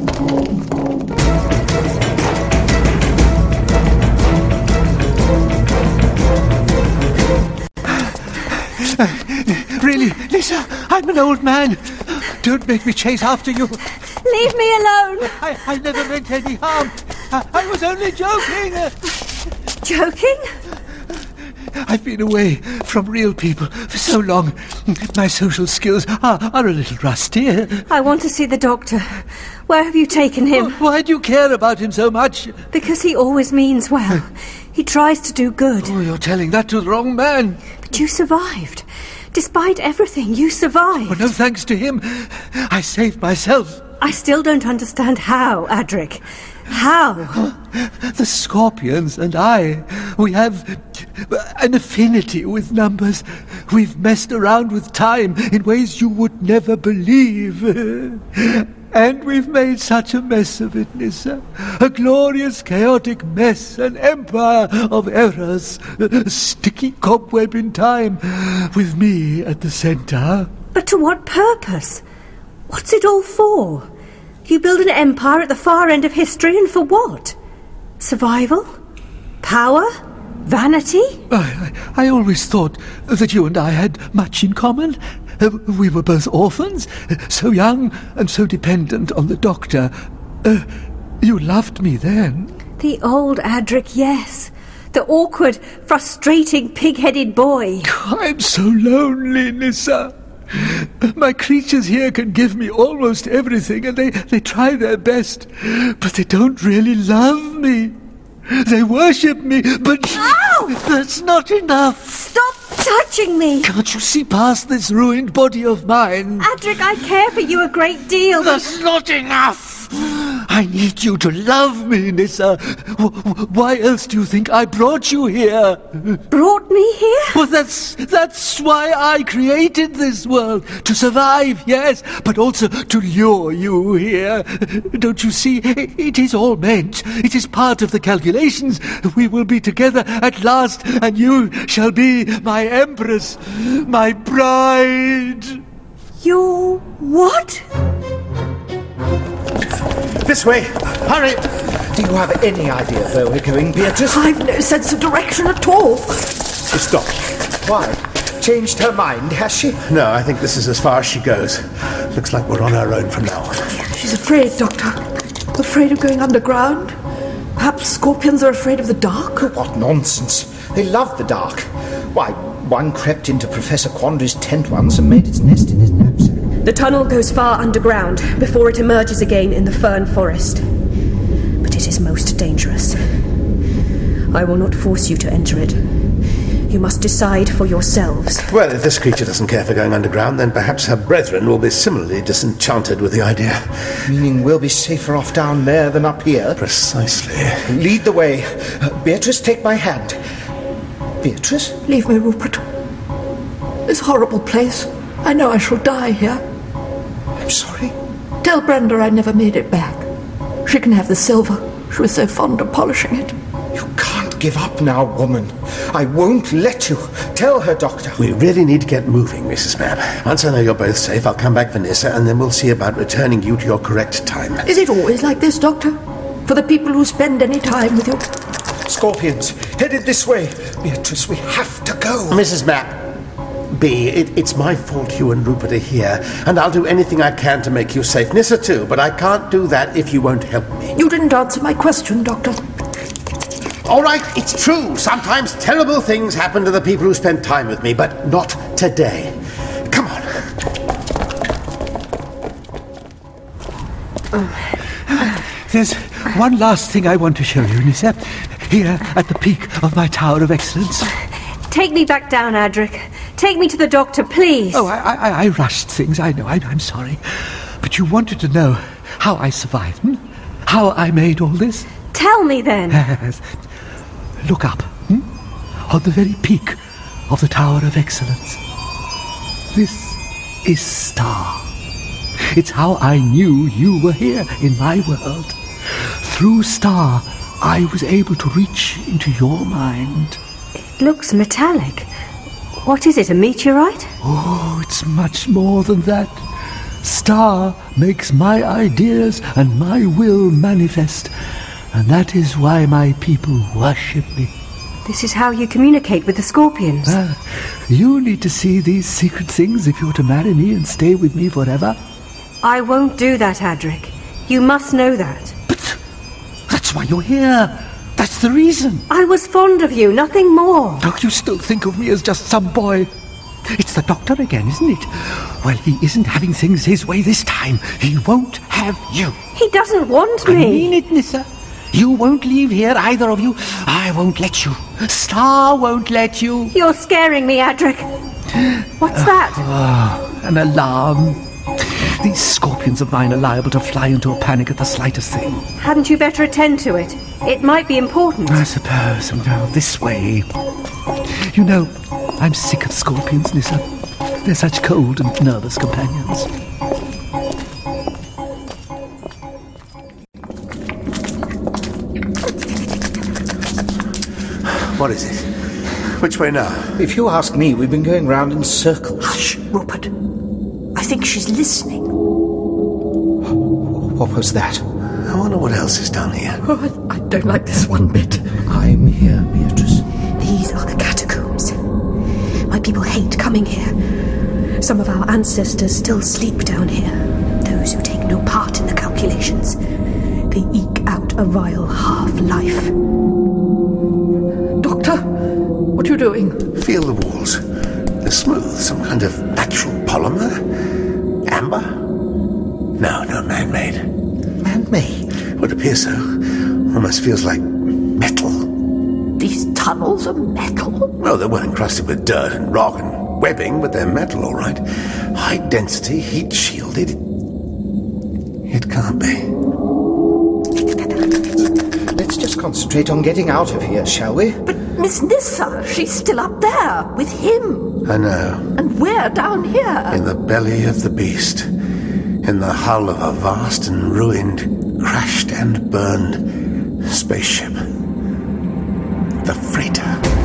Really, Lisa, I'm an old man. Don't make me chase after you. Leave me alone. I, I never meant any harm. I, I was only joking. Joking? I've been away from real people for so long. My social skills are, are a little rusty. I want to see the doctor. Where have you taken him? Why do you care about him so much? Because he always means well. He tries to do good. Oh, you're telling that to the wrong man. But you survived. Despite everything, you survived. Well, no thanks to him. I saved myself. I still don't understand how, Adric. How? The Scorpions and I, we have an affinity with numbers. We've messed around with time in ways you would never believe. And we've made such a mess of it, Nissa. A glorious, chaotic mess, an empire of errors, a sticky cobweb in time, with me at the centre. But to what purpose? What's it all for? You build an empire at the far end of history, and for what? Survival? Power? Vanity? I, I, I always thought that you and I had much in common. Uh, we were both orphans, uh, so young and so dependent on the doctor. Uh, you loved me then. The old Adric, yes. The awkward, frustrating, pig-headed boy. I'm so lonely, Nissa. My creatures here can give me almost everything, and they, they try their best, but they don't really love me. They worship me, but Ow! That's not enough. Stop touching me. Can't you see past this ruined body of mine? Adric, I care for you a great deal. That's not enough. I need you to love me, Nissa. W- why else do you think I brought you here? Brought me here? Well, that's, that's why I created this world. To survive, yes, but also to lure you here. Don't you see? It is all meant. It is part of the calculations. We will be together at last, and you shall be my empress, my bride. Your what? This way. Hurry. Do you have any idea where we're going, Beatrice? I've no sense of direction at all. Stop. Why? Changed her mind, has she? No, I think this is as far as she goes. Looks like we're on our own from now on. She's afraid, Doctor. Afraid of going underground. Perhaps scorpions are afraid of the dark. What nonsense. They love the dark. Why, one crept into Professor Quandary's tent once and made its nest in his knapsack. The tunnel goes far underground before it emerges again in the fern forest. But it is most dangerous. I will not force you to enter it. You must decide for yourselves. Well, if this creature doesn't care for going underground, then perhaps her brethren will be similarly disenchanted with the idea. Meaning we'll be safer off down there than up here? Precisely. Lead the way. Uh, Beatrice, take my hand. Beatrice? Leave me, Rupert. This horrible place. I know I shall die here. I'm sorry. Tell Brenda I never made it back. She can have the silver. She was so fond of polishing it. You can't give up now, woman. I won't let you. Tell her, Doctor. We really need to get moving, Missus Mapp. Once I know you're both safe, I'll come back for Nissa, and then we'll see about returning you to your correct time. Is it always like this, Doctor? For the people who spend any time with you? Scorpions, headed this way. Beatrice, we have to go. Missus Mapp. B, it, it's my fault you and Rupert are here, and I'll do anything I can to make you safe. Nissa too, but I can't do that if you won't help me. You didn't answer my question, Doctor. All right, it's true. Sometimes terrible things happen to the people who spend time with me, but not today. Come on. There's one last thing I want to show you, Nissa. Here at the peak of my Tower of Excellence. Take me back down, Adric. Take me to the doctor, please. Oh, I, I, I rushed things, I know, I, I'm sorry. But you wanted to know how I survived, hmm? How I made all this? Tell me then. Yes. Look up, hmm? On the very peak of the Tower of Excellence. This is Star. It's how I knew you were here in my world. Through Star, I was able to reach into your mind. It looks metallic. What is it, a meteorite? Oh, it's much more than that. Star makes my ideas and my will manifest, and that is why my people worship me. This is how you communicate with the Scorpions. Ah, you need to see these secret things if you're to marry me and stay with me forever. I won't do that, Adric. You must know that. But that's why you're here. That's the reason. I was fond of you, nothing more. Oh, you still think of me as just some boy. It's the doctor again, isn't it? Well, he isn't having things his way this time. He won't have you. He doesn't want me. I mean it, Nissa. You won't leave here, either of you. I won't let you. Star won't let you. You're scaring me, Adric. What's that? Oh, an alarm. These scorpions of mine are liable to fly into a panic at the slightest thing. Hadn't you better attend to it? It might be important. I suppose. Now, this way. You know, I'm sick of scorpions, Nissa. They're such cold and nervous companions. What is it? Which way now? If you ask me, we've been going round in circles. Hush, Rupert. I think she's listening. What was that? I wonder what else is down here. Oh, I don't like this one bit. I'm here, Beatrice. These are the catacombs. My people hate coming here. Some of our ancestors still sleep down here. Those who take no part in the calculations. They eke out a vile half-life. Doctor, what are you doing? Feel the walls. They're smooth. Some kind of natural polymer? Amber? No, no, man-made. Man-made? Would appear so. Almost feels like metal. These tunnels are metal? Well, they weren't encrusted with dirt and rock and webbing, but they're metal, all right. High density, heat shielded. It can't be. Let's just concentrate on getting out of here, shall we? But Miss Nissa, she's still up there with him. I know. And we're down here. In the belly of the beast. In the hull of a vast and ruined, crashed and burned spaceship. The freighter.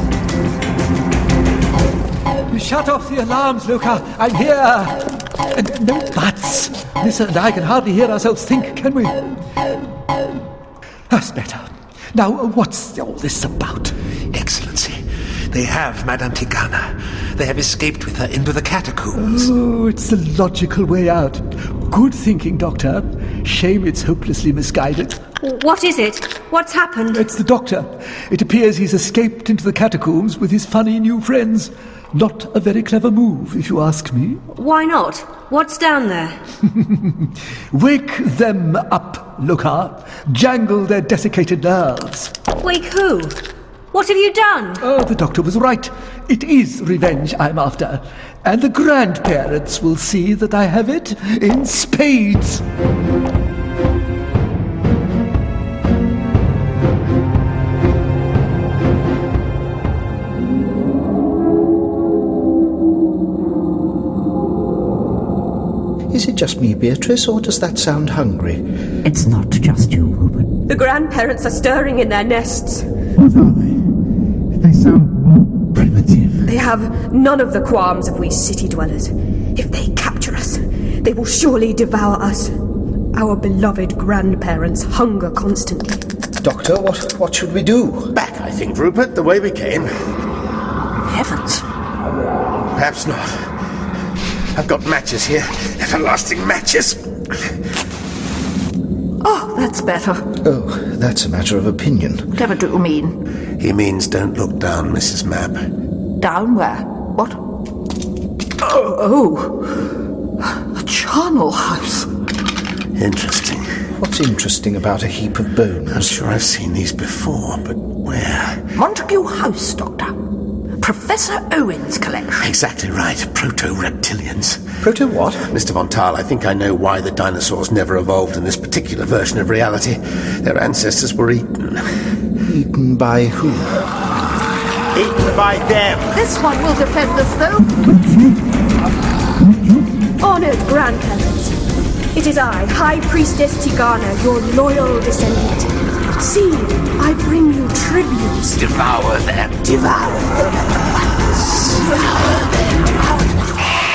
You shut off the alarms, Luca. I'm here. And no buts. Nissa and I can hardly hear ourselves think, can we? That's better. Now, what's all this about? Excellency, they have Madame Tigana. They have escaped with her into the catacombs. Oh, it's the logical way out. Good thinking, Doctor. Shame it's hopelessly misguided. What is it? What's happened? It's the Doctor. It appears he's escaped into the catacombs with his funny new friends. Not a very clever move, if you ask me. Why not? What's down there? Wake them up, Luca. Jangle their desiccated nerves. Wake who? What have you done? Oh, the Doctor was right. It is revenge I'm after. And the grandparents will see that I have it in spades. Is it just me, Beatrice, or does that sound hungry? It's not just you, Rupert. The grandparents are stirring in their nests. What are they? They sound more primitive. They have none of the qualms of we city dwellers. If they capture us, they will surely devour us. Our beloved grandparents hunger constantly. Doctor, what, what should we do? Back, I think, Rupert, the way we came. Heavens. Perhaps not. I've got matches here. Everlasting matches. Oh, that's better. Oh, that's a matter of opinion. Whatever do you mean? He means don't look down, Missus Mapp. Down where? What? Oh, oh. A charnel house. Interesting. What's interesting about a heap of bones? I'm sure I've seen these before, but where? Montague House, Doctor. Professor Owen's collection. Exactly right. Proto-reptilians. Proto what? Mister Von Taal, I think I know why the dinosaurs never evolved in this particular version of reality. Their ancestors were eaten. Eaten by who? Eaten by them. This one will defend us, though. Honored grandparents, it is I, High Priestess Tigana, your loyal descendant. See, I bring you tributes. Devour them. Devour them. Devour them. Devour them.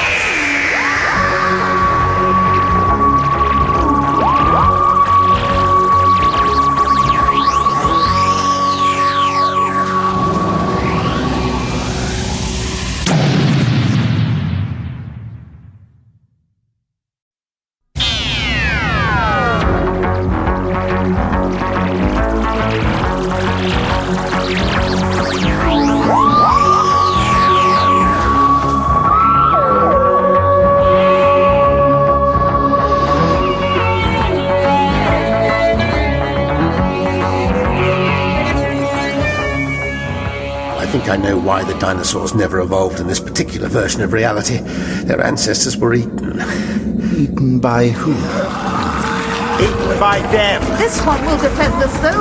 I know why the dinosaurs never evolved in this particular version of reality. Their ancestors were eaten. Eaten by who? Eaten by them. This one will defend us, though.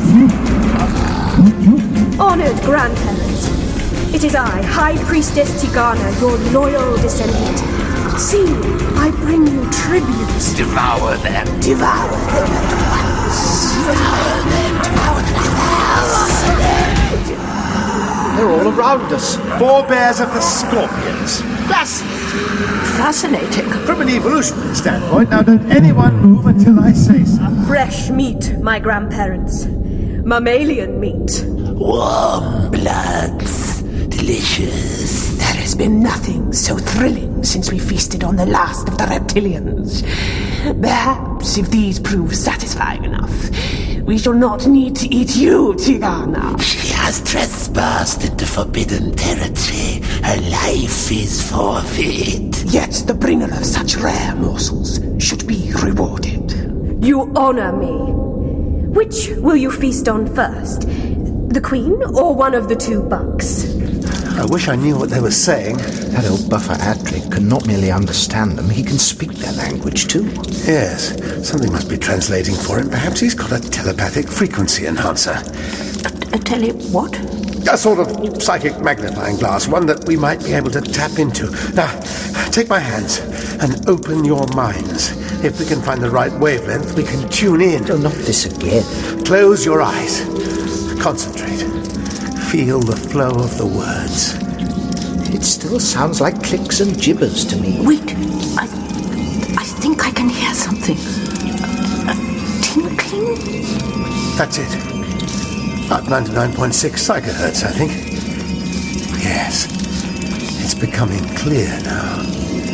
Honored grandparents, it is I, High Priestess Tigana, your loyal descendant. See, I bring you tributes. Devour them. Devour them. Devour them. Devour them. Devour them. They're all around us. Forebears of the scorpions. Fascinating. Fascinating. From an evolutionary standpoint, now don't anyone move until I say so. Fresh meat, my grandparents. Mammalian meat. Warm bloods. Delicious. There has been nothing so thrilling since we feasted on the last of the reptilians. Perhaps if these prove satisfying enough, we shall not need to eat you, Tigana. She has trespassed into forbidden territory. Her life is forfeit. Yet the bringer of such rare morsels should be rewarded. You honor me. Which will you feast on first? The Queen or one of the two bucks? I wish I knew what they were saying. That old buffer Adric can not merely understand them, he can speak their language too. Yes, something must be translating for him. Perhaps he's got a telepathic frequency enhancer. A, a tele what? A sort of psychic magnifying glass, one that we might be able to tap into. Now, take my hands and open your minds. If we can find the right wavelength, we can tune in. Oh, not this again. Close your eyes. Concentrate. Feel the flow of the words. It still sounds like clicks and gibbers to me. Wait, I, I think I can hear something. A, a tinkling? That's it. About ninety-nine point six psychohertz, I think. Yes, it's becoming clear now.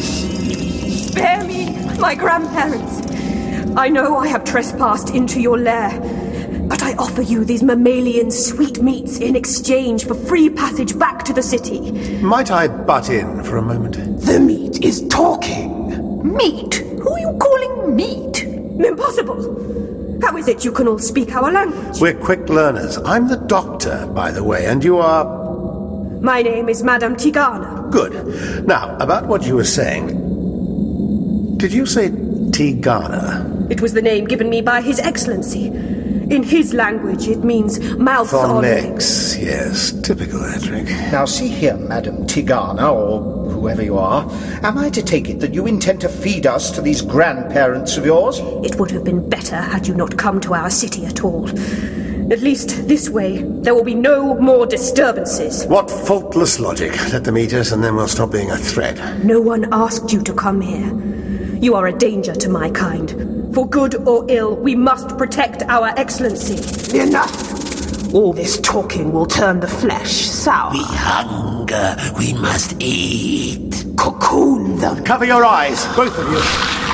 Spare me, my grandparents. I know I have trespassed into your lair, but I offer you these mammalian sweetmeats in exchange for free passage back to the city. Might I butt in for a moment? The meat is talking. Meat? Who are you calling meat? Impossible. How is it you can all speak our language? We're quick learners. I'm the doctor, by the way, and you are... My name is Madame Tigana. Good. Now, about what you were saying. Did you say Tigana? It was the name given me by His Excellency. In his language, it means mouth on, on legs. Yes, typical Adric. Now, see here, Madame Tigana, or whoever you are. Am I to take it that you intend to feed us to these grandparents of yours? It would have been better had you not come to our city at all. At least this way, there will be no more disturbances. What faultless logic. Let them eat us and then we'll stop being a threat. No one asked you to come here. You are a danger to my kind. For good or ill, we must protect our excellency. Enough! All this talking will turn the flesh sour. We hunger. We must eat. Cocoon them. Cover your eyes, both of you.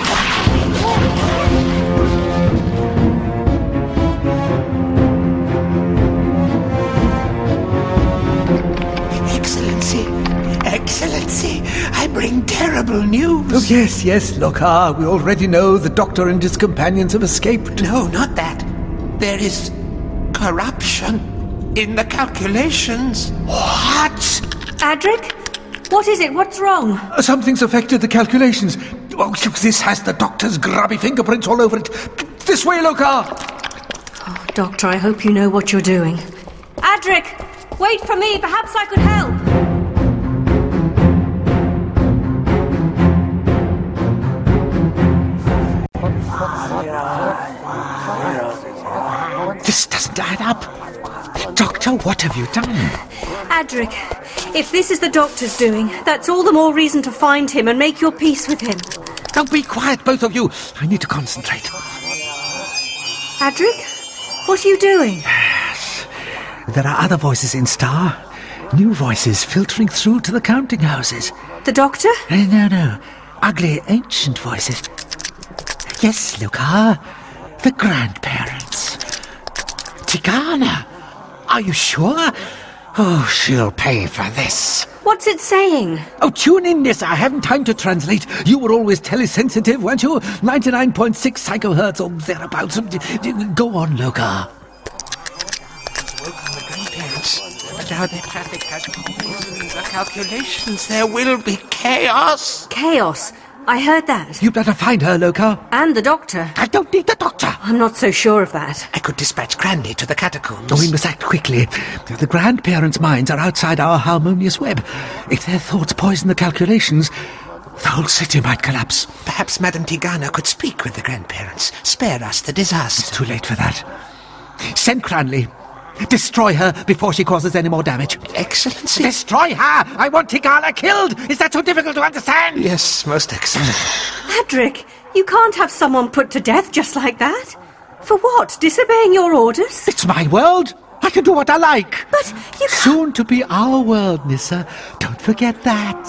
Excellency, Excellency, I bring terrible news. Oh, yes, yes, Lokar. We already know the Doctor and his companions have escaped. No, not that. There is corruption in the calculations. What? Adric? What is it? What's wrong? Something's affected the calculations. Oh, this has the doctor's grubby fingerprints all over it. This way, Lokar! Oh, Doctor, I hope you know what you're doing. Adric! Wait for me! Perhaps I could help! This doesn't add up. Doctor, what have you done? Adric, if this is the Doctor's doing, that's all the more reason to find him and make your peace with him. Now be quiet, both of you. I need to concentrate. Adric, what are you doing? Yes. There are other voices in Star. New voices filtering through to the counting houses. The Doctor? Uh, no, no. Ugly, ancient voices. Yes, Lokar. The grandparents. Tigana. Are you sure? Oh, she'll pay for this. What's it saying? Oh, tune in, Nissa. I haven't time to translate. You were always telesensitive, weren't you? ninety-nine point six psychohertz or thereabouts. Go on, Lokar. Woken the grandparents, but now their traffic has poisoned the calculations. There will be chaos. Chaos? I heard that. You better find her, Lokar. And the Doctor. I don't need the Doctor. I'm not so sure of that. I could dispatch Cranley to the catacombs. Oh, we must act quickly. The grandparents' minds are outside our harmonious web. If their thoughts poison the calculations, the whole city might collapse. Perhaps Madame Tigana could speak with the grandparents. Spare us the disaster. It's too late for that. Send Cranley. Destroy her before she causes any more damage. Excellency. Destroy her! I want Tigana killed! Is that so difficult to understand? Yes, most excellent. Adric, you can't have someone put to death just like that. For what? Disobeying your orders? It's my world. I can do what I like. But you can't... Soon to be our world, Nissa. Don't forget that.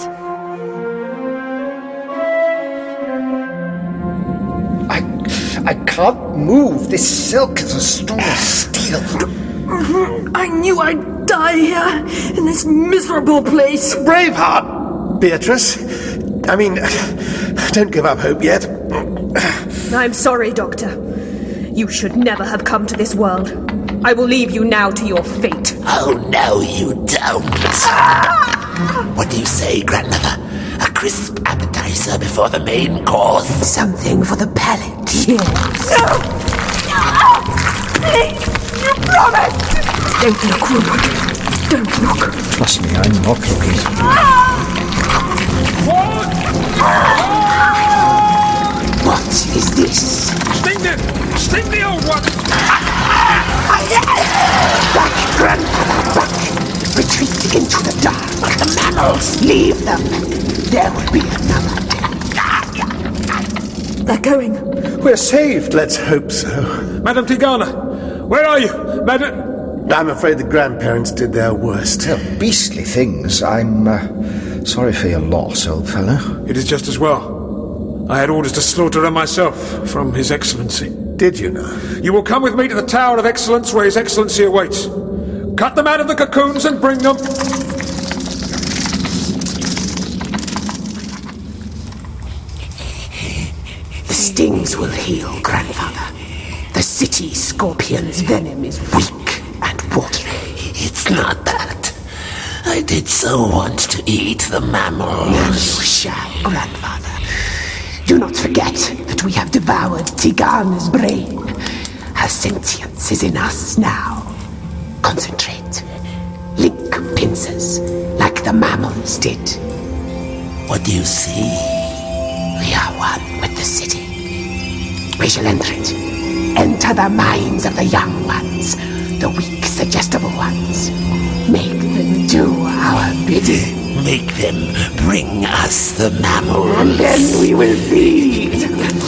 I... I can't move. This silk is as strong as steel. I knew I'd die here, in this miserable place. Braveheart, Beatrice. I mean, don't give up hope yet. I'm sorry, Doctor. You should never have come to this world. I will leave you now to your fate. Oh, no, you don't. What do you say, grandmother? A crisp appetizer before the main course? Something for the palate, yes. No! No! Please! You promised! Don't look, Rupert. Don't look. Trust me, I'm not looking. What is this? Sting them! Sting the old one! Back, grandfather, back. Retreat into the dark. The mammals, leave them. There will be another. They're going. We're saved, let's hope so. Madame Tigana, where are you? Madame... I'm afraid the grandparents did their worst. They're beastly things. I'm uh, sorry for your loss, old fellow. It is just as well. I had orders to slaughter her myself from His Excellency. Did you know? You will come with me to the Tower of Excellence where His Excellency awaits. Cut them out of the cocoons and bring them... The stings will heal, grandfather. The city scorpion's venom is weak and watery. It's not that. I did so want to eat the mammals. Now you shall, grandfather. Do not forget that we have devoured Tigana's brain. Her sentience is in us now. Concentrate. Link pincers, like the mammals did. What do you see? We are one with the city. We shall enter it. Enter the minds of the young ones, the weak, suggestible ones. Make them do our bidding. Make them bring us the mammals. And then we will feed.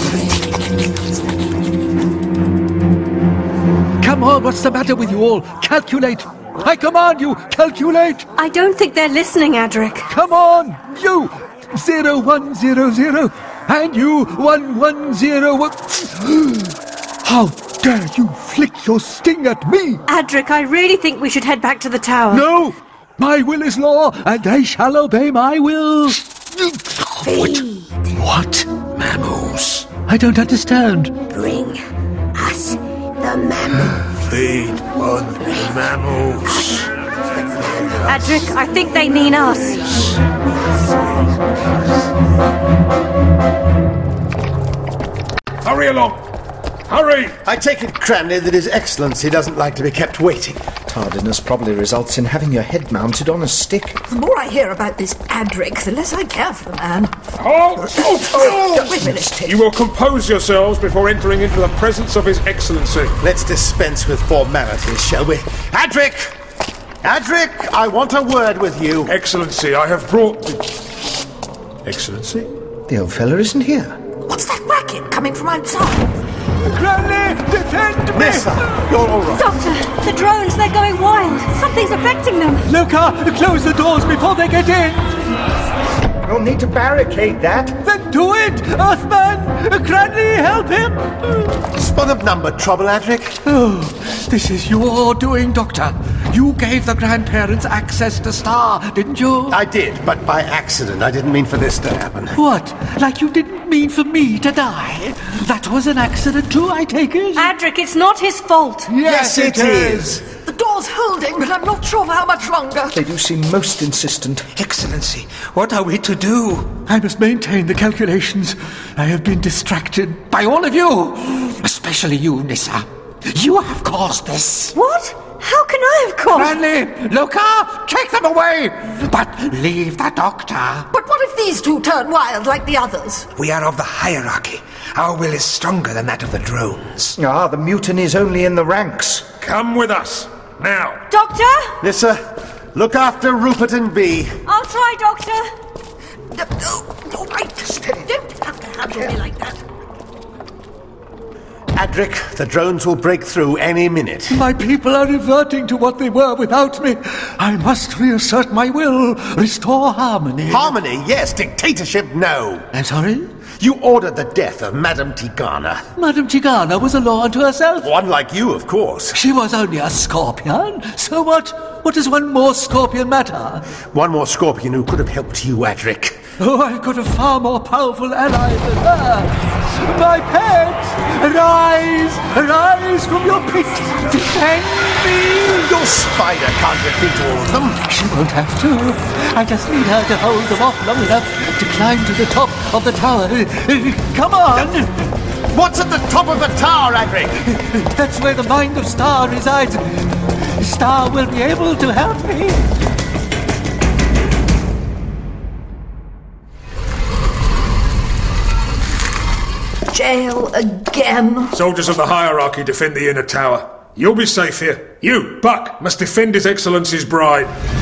Come on, what's the matter with you all? Calculate! I command you, calculate! I don't think they're listening, Adric. Come on, you! Zero, one, zero, zero. And you, one, one, zero, one. How dare you flick your sting at me? Adric, I really think we should head back to the tower. No! My will is law, and they shall obey my will. Feed. What? Mammals. I don't understand. Bring us the mammals. Feed on the mammals. Adric, I think they mean us. Hurry along! Hurry! I take it, Cranley, that His Excellency doesn't like to be kept waiting. Tardiness probably results in having your head mounted on a stick. The more I hear about this Adric, the less I care for the man. Halt! Oh, oh, wait a minute. You will compose yourselves before entering into the presence of His Excellency. Let's dispense with formalities, shall we? Adric! Adric, I want a word with you. Excellency, I have brought the... Excellency? The old fella isn't here. What's that racket coming from outside? Cranley, defend me! Nessa, you're all right. Doctor, the drones, they're going wild. Something's affecting them. Loka, close the doors before they get in. We'll need to barricade that. Then do it! Earthman! Cranley, help him! Spot of number trouble, Adric? Oh, this is your doing, Doctor. You gave the grandparents access to Star, didn't you? I did, but by accident. I didn't mean for this to happen. What? Like you didn't mean for me to die? That was an accident too, I take it? Adric, it's not his fault. Yes, it is. The door's holding, but I'm not sure for how much longer. They do seem most insistent. Excellency, what are we to do? I must maintain the calculations. I have been distracted by all of you, especially you, Nissa. You have caused this. What? How can I have caused... Cranley, Loka, take them away! But leave the doctor. But what if these two turn wild like the others? We are of the hierarchy. Our will is stronger than that of the drones. Ah, the mutiny's only in the ranks. Come with us, now. Doctor? Nissa, look after Rupert and Bee. I'll try, Doctor. No, no, all right. Steady. Don't have to handle me like that. Adric, the drones will break through any minute. My people are reverting to what they were without me. I must reassert my will, restore harmony. Harmony, yes. Dictatorship, no. I'm sorry? You ordered the death of Madame Tigana. Madame Tigana was a law unto herself. One like you, of course. She was only a scorpion. So what? What does one more scorpion matter? One more scorpion who could have helped you, Adric. Oh, I've got a far more powerful ally than her. My pet! Rise! Rise from your pit! Defend me! Your spider can't defeat all of them. She won't have to. I just need her to hold them off long enough to climb to the top of the tower. Come on! What's at the top of the tower, Adric? That's where the mind of Star resides. Star will be able to help me. Jail again. Soldiers of the hierarchy defend the inner tower. You'll be safe here. You, Buck, must defend His Excellency's bride.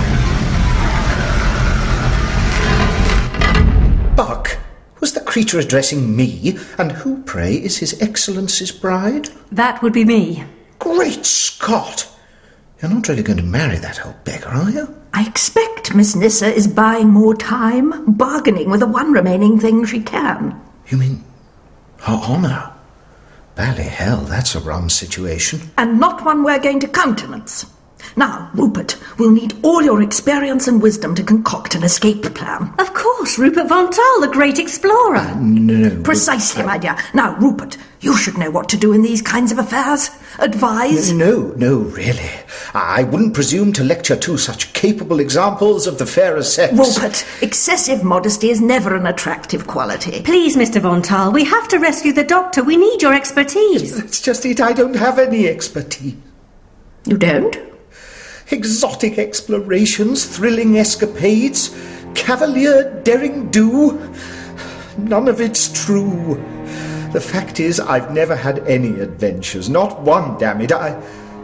Buck? Was the creature addressing me? And who, pray, is His Excellency's bride? That would be me. Great Scott! You're not really going to marry that old beggar, are you? I expect Miss Nissa is buying more time, bargaining with the one remaining thing she can. You mean her honour? Bally hell, that's a rum situation. And not one we're going to countenance. Now, Rupert, we'll need all your experience and wisdom to concoct an escape plan. Of course, Rupert Von Tal, the great explorer. Uh, no, no. Precisely, my dear. Now, Rupert, you should know what to do in these kinds of affairs. Advise. No, no, really. I wouldn't presume to lecture two such capable examples of the fairer sex. Rupert, excessive modesty is never an attractive quality. Please, Mister Von Tal, we have to rescue the doctor. We need your expertise. That's just it. I don't have any expertise. You don't? Exotic explorations, thrilling escapades, cavalier daring do. None of it's true. The fact is, I've never had any adventures. Not one, damn it. I...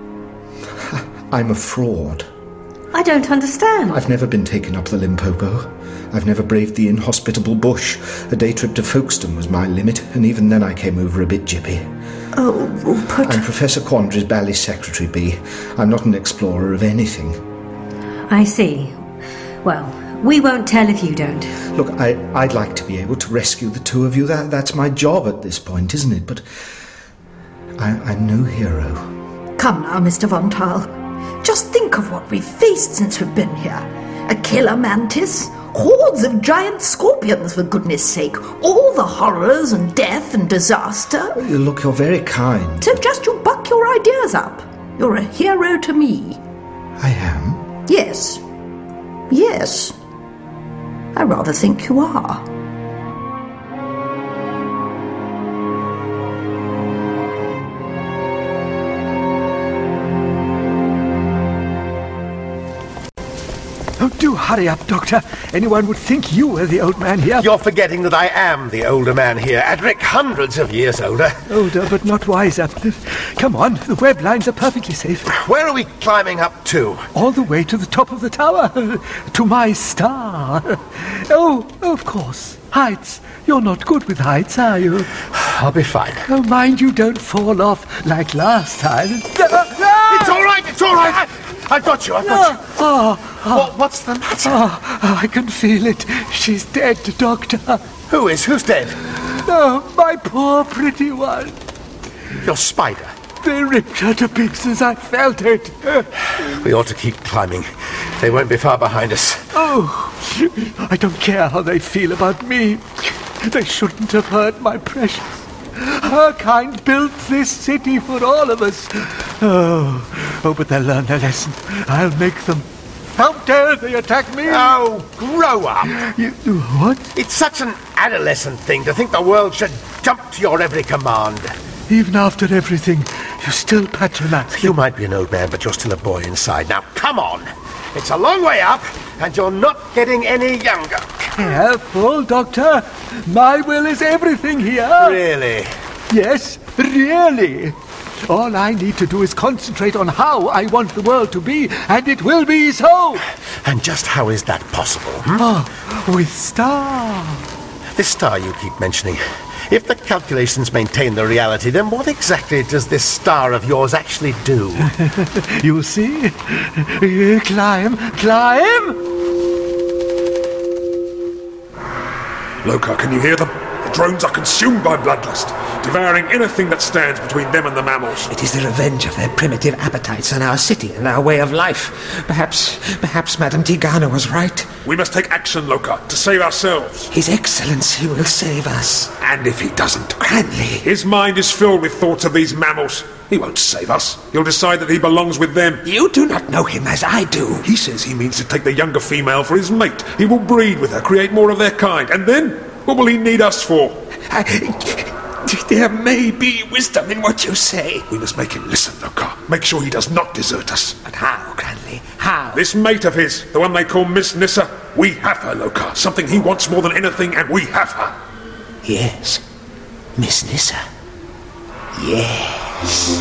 I'm a fraud. I don't understand. I've never been taken up the Limpopo. I've never braved the inhospitable bush. A day trip to Folkestone was my limit, and even then I came over a bit jippy. Oh, Rupert. I'm Professor Quandra's Bally Secretary, B. I'm not an explorer of anything. I see. Well, we won't tell if you don't. Look, I, I'd like to be able to rescue the two of you. That, that's my job at this point, isn't it? But I, I'm no hero. Come now, Mister Von Tal. Just think of what we've faced since we've been here. A killer mantis, hordes of giant scorpions, for goodness sake. All the horrors and death and disaster. Look, you're very kind. So just you buck your ideas up. You're a hero to me. I am? Yes. Yes. I rather think you are. Oh, do hurry up, Doctor. Anyone would think you were the old man here. You're forgetting that I am the older man here. Adric, hundreds of years older. Older, but not wiser. Come on, the web lines are perfectly safe. Where are we climbing up to? All the way to the top of the tower. To my star. Oh, of course. Heights. You're not good with heights, are you? I'll be fine. Oh, mind you don't fall off like last time. It's all right, it's all right. I've got you, I've got you. Oh, oh, what, what's the matter? Oh, oh, I can feel it. She's dead, Doctor. Who is? Who's dead? Oh, my poor pretty one. Your spider? They ripped her to pieces. I felt it. We ought to keep climbing. They won't be far behind us. Oh, I don't care how they feel about me. They shouldn't have hurt my precious. Her kind built this city for all of us. Oh, oh, but they'll learn their lesson. I'll make them. How dare they attack me? Oh, grow up. You, what? It's such an adolescent thing to think the world should jump to your every command. Even after everything, you still patronize. You might be an old man, but you're still a boy inside. Now, come on. It's a long way up, and you're not getting any younger. Careful, Doctor. My will is everything here. Really? Yes, really. All I need to do is concentrate on how I want the world to be, and it will be so. And just how is that possible? Hmm? Oh, with star. This star you keep mentioning. If the calculations maintain the reality, then what exactly does this star of yours actually do? You'll see. Climb, climb! Lokar, can you hear them? The drones are consumed by bloodlust, devouring anything that stands between them and the mammals. It is the revenge of their primitive appetites on our city and our way of life. Perhaps, perhaps Madame Tigana was right. We must take action, Lokar, to save ourselves. His Excellency will save us. And if he doesn't? Cranley. His mind is filled with thoughts of these mammals. He won't save us. He'll decide that he belongs with them. You do not know him as I do. He says he means to take the younger female for his mate. He will breed with her, create more of their kind. And then, what will he need us for? I, there may be wisdom in what you say. We must make him listen, Lokar. Make sure he does not desert us. But how, Cranley? How? This mate of his, the one they call Miss Nissa, we have her, Lokar. Something he wants more than anything, and we have her. Yes. Miss Nissa. Yes.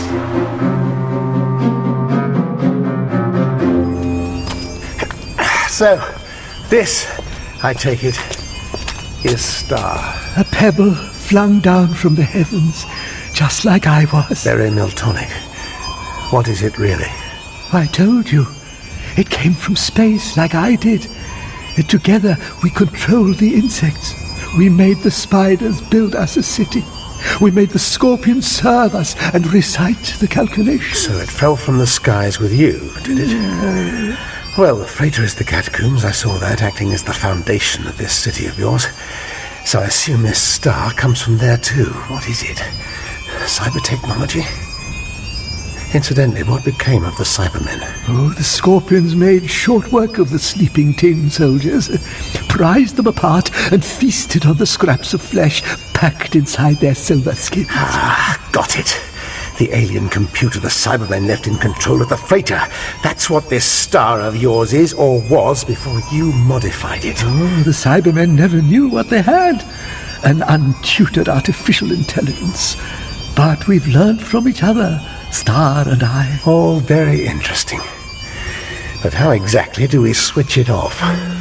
So, this, I take it, is Star. A pebble flung down from the heavens, just like I was. Very Miltonic. What is it really? I told you. It came from space, like I did. And together we controlled the insects. We made the spiders build us a city. We made the scorpions serve us and recite the calculations. So it fell from the skies with you, did it? Yeah. Well, the freighter is the catacombs. I saw that, acting as the foundation of this city of yours. So I assume this star comes from there too. What is it? Cyber technology? Incidentally, what became of the Cybermen? Oh, the Scorpions made short work of the sleeping tin soldiers, prized them apart and feasted on the scraps of flesh packed inside their silver skins. Ah, got it. The alien computer the Cybermen left in control of the freighter. That's what this star of yours is, or was, before you modified it. Oh, the Cybermen never knew what they had. An untutored artificial intelligence. But we've learned from each other, Star and I. All very interesting. But how exactly do we switch it off?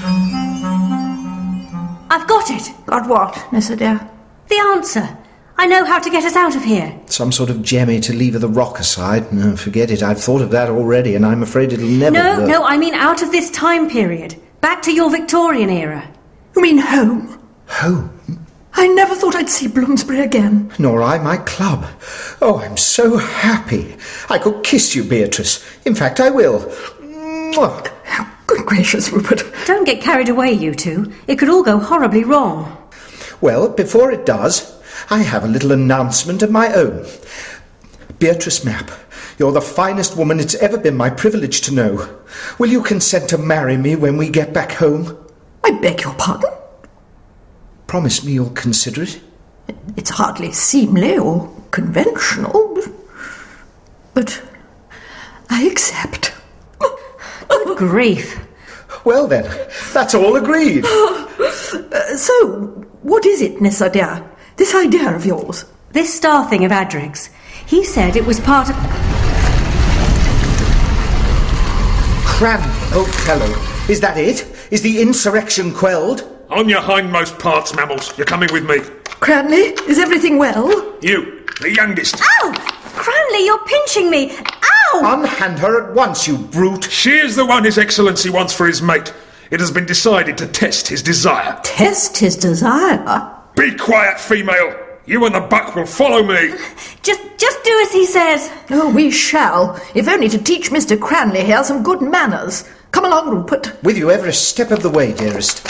I've got it. Got what, Nissa dear? The answer. I know how to get us out of here. Some sort of jemmy to lever the rock aside. No, forget it. I've thought of that already, and I'm afraid it'll never No, work. no, I mean out of this time period. Back to your Victorian era. You mean home? Home? I never thought I'd see Bloomsbury again. Nor I my club. Oh, I'm so happy. I could kiss you, Beatrice. In fact, I will. Mwah. Good gracious, Rupert. Don't get carried away, you two. It could all go horribly wrong. Well, before it does, I have a little announcement of my own. Beatrice Mapp, You're the finest woman it's ever been my privilege to know. Will you consent to marry me when we get back home? I beg your pardon? Promise me you'll consider it. It's hardly seemly or conventional, but I accept. Good grief. Well then, that's all agreed. Uh, so, what is it, Nissa dear? This idea of yours? This star thing of Adric's. He said it was part of... Cran, old fellow. Is that it? Is the insurrection quelled? On your hindmost parts, mammals. You're coming with me. Cranley, is everything well? You, the youngest. Ow! Cranley, you're pinching me! Ow! Unhand her at once, you brute. She is the one His Excellency wants for his mate. It has been decided to test his desire. Test his desire? Be quiet, female. You and the buck will follow me. Just, just do as he says. Oh, we shall. If only to teach Mister Cranley here some good manners. Come along, Rupert. With you every step of the way, dearest.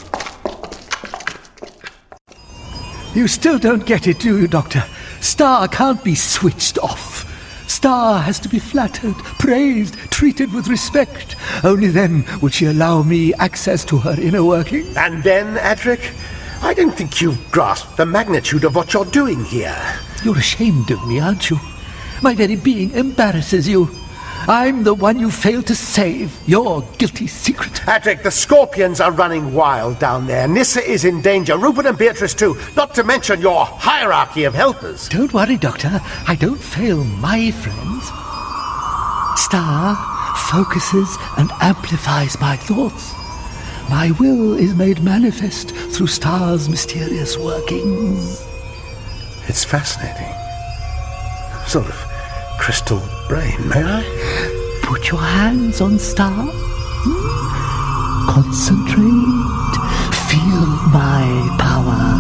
You still don't get it, do you, Doctor? Star can't be switched off. Star has to be flattered, praised, treated with respect. Only then will she allow me access to her inner workings. And then, Adric, I don't think you've grasped the magnitude of what you're doing here. You're ashamed of me, aren't you? My very being embarrasses you. I'm the one you failed to save. Your guilty secret. Adric, the Scorpions are running wild down there. Nissa is in danger. Rupert and Beatrice too. Not to mention your hierarchy of helpers. Don't worry, Doctor. I don't fail my friends. Star focuses and amplifies my thoughts. My will is made manifest through Star's mysterious workings. It's fascinating. Sort of crystal brain, may I? Put your hands on Star. Hmm? Concentrate. Feel my power.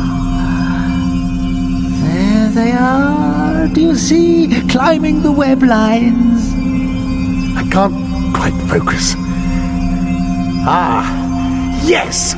There they are. Do you see? Climbing the web lines. I can't quite focus. Ah, yes!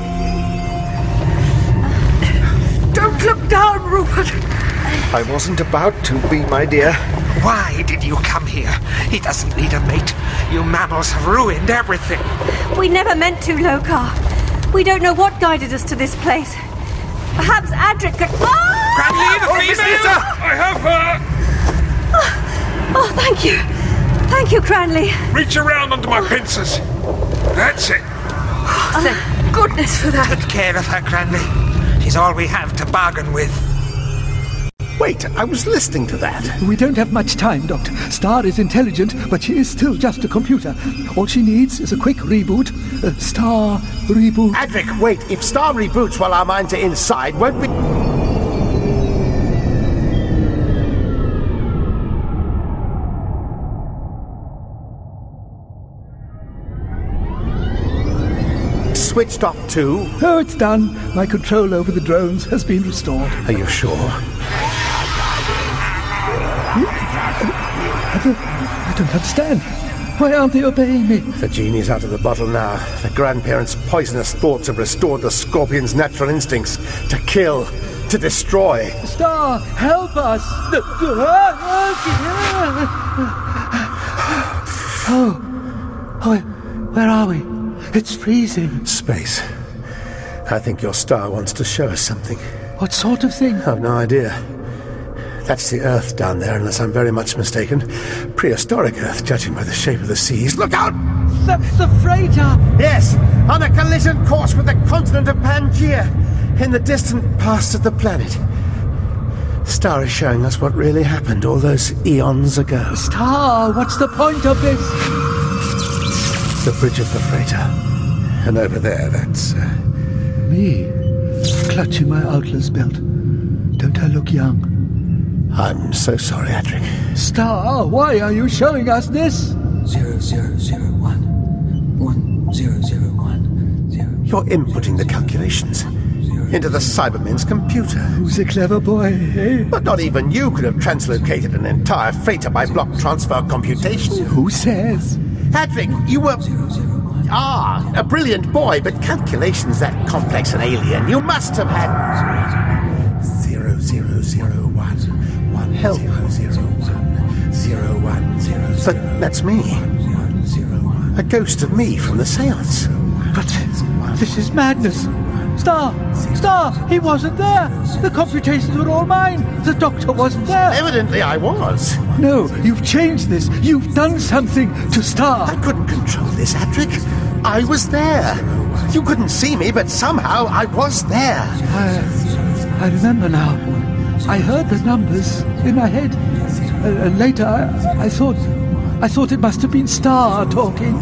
Don't look down, Rupert. I wasn't about to be, my dear. Why did you come here? He doesn't need a mate. You mammals have ruined everything. We never meant to, Lokar. We don't know what guided us to this place. Perhaps Adric could... Oh! Cranley, the female! I have her! Oh, oh, thank you. Thank you, Cranley. Reach around under my pincers. That's it. Oh, thank goodness for that. Take care of her, Cranley. She's all we have to bargain with. Wait, I was listening to that. We don't have much time, Doctor. Star is intelligent, but she is still just a computer. All she needs is a quick reboot. Uh, Star reboot. Adric, wait. If Star reboots while our minds are inside, won't we... Switched off too? Oh, it's done. My control over the drones has been restored. Are you sure? I don't, I don't understand. Why aren't they obeying me? The genie's out of the bottle now. The grandparents' poisonous thoughts have restored the Scorpion's natural instincts to kill, to destroy. Star, help us! Oh, oh, where are we? It's freezing. Space. I think your star wants to show us something. What sort of thing? I've no idea. That's the Earth down there, unless I'm very much mistaken. Prehistoric Earth, judging by the shape of the seas. Look out! That's the freighter! Yes, on a collision course with the continent of Pangaea, in the distant past of the planet. Star is showing us what really happened all those eons ago. Star, what's the point of this? The bridge of the freighter. And over there, that's... Uh... Me, clutching my outlaws belt. Don't I look young? I'm so sorry, Adric. Star, why are you showing us this? Zero, zero, zero, one. One, zero, zero, one. Zero. You're inputting the calculations into the Cybermen's computer. Who's a clever boy, eh? But not even you could have translocated an entire freighter by block transfer computation. Who says? Adric, you were... Ah, a brilliant boy, but calculations that complex and alien. You must have had... Zero, zero, zero, one. One, help. Zero, zero, one. Zero one zero. But that's me. A ghost of me from the seance. But this is madness. Star! Star! He wasn't there! The computations were all mine! The doctor wasn't there! Evidently I was. No, you've changed this. You've done something to Star. I couldn't control this, Adric. I was there. You couldn't see me, but somehow I was there. I, I remember now. I heard the numbers in my head. Uh, later, I, I thought... I thought it must have been Star talking.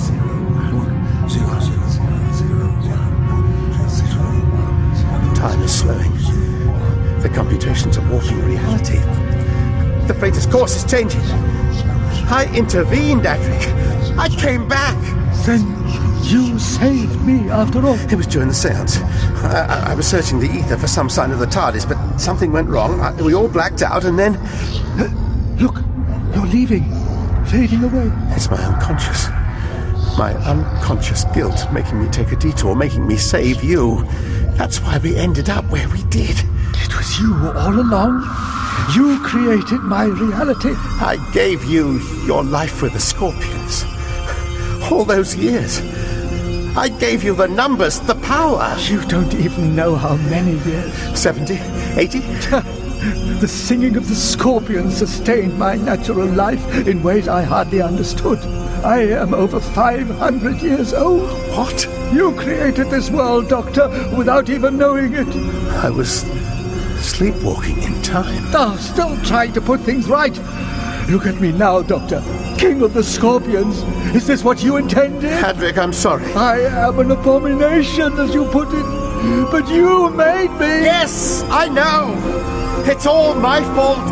Time is slowing. The computations are warping reality. The freighter's course is changing. I intervened, Adric. I came back. Then you saved me after all. It was during the seance. I, I, I was searching the ether for some sign of the TARDIS, but something went wrong. I, we all blacked out, and then... Uh, look, you're leaving. Fading away. It's my unconscious. My unconscious guilt making me take a detour, making me save you. That's why we ended up where we did. It was you all along. You created my reality. I gave you your life with the Scorpions. All those years. I gave you the numbers, the power. You don't even know how many years. Seventy? Eighty? The singing of the Scorpions sustained my natural life in ways I hardly understood. I am over five hundred years old. What? You created this world, Doctor, without even knowing it. I was sleepwalking in time. Oh, still trying to put things right. Look at me now, Doctor. King of the Scorpions. Is this what you intended? Adric, I'm sorry. I am an abomination, as you put it. But you made me. Yes, I know. It's all my fault.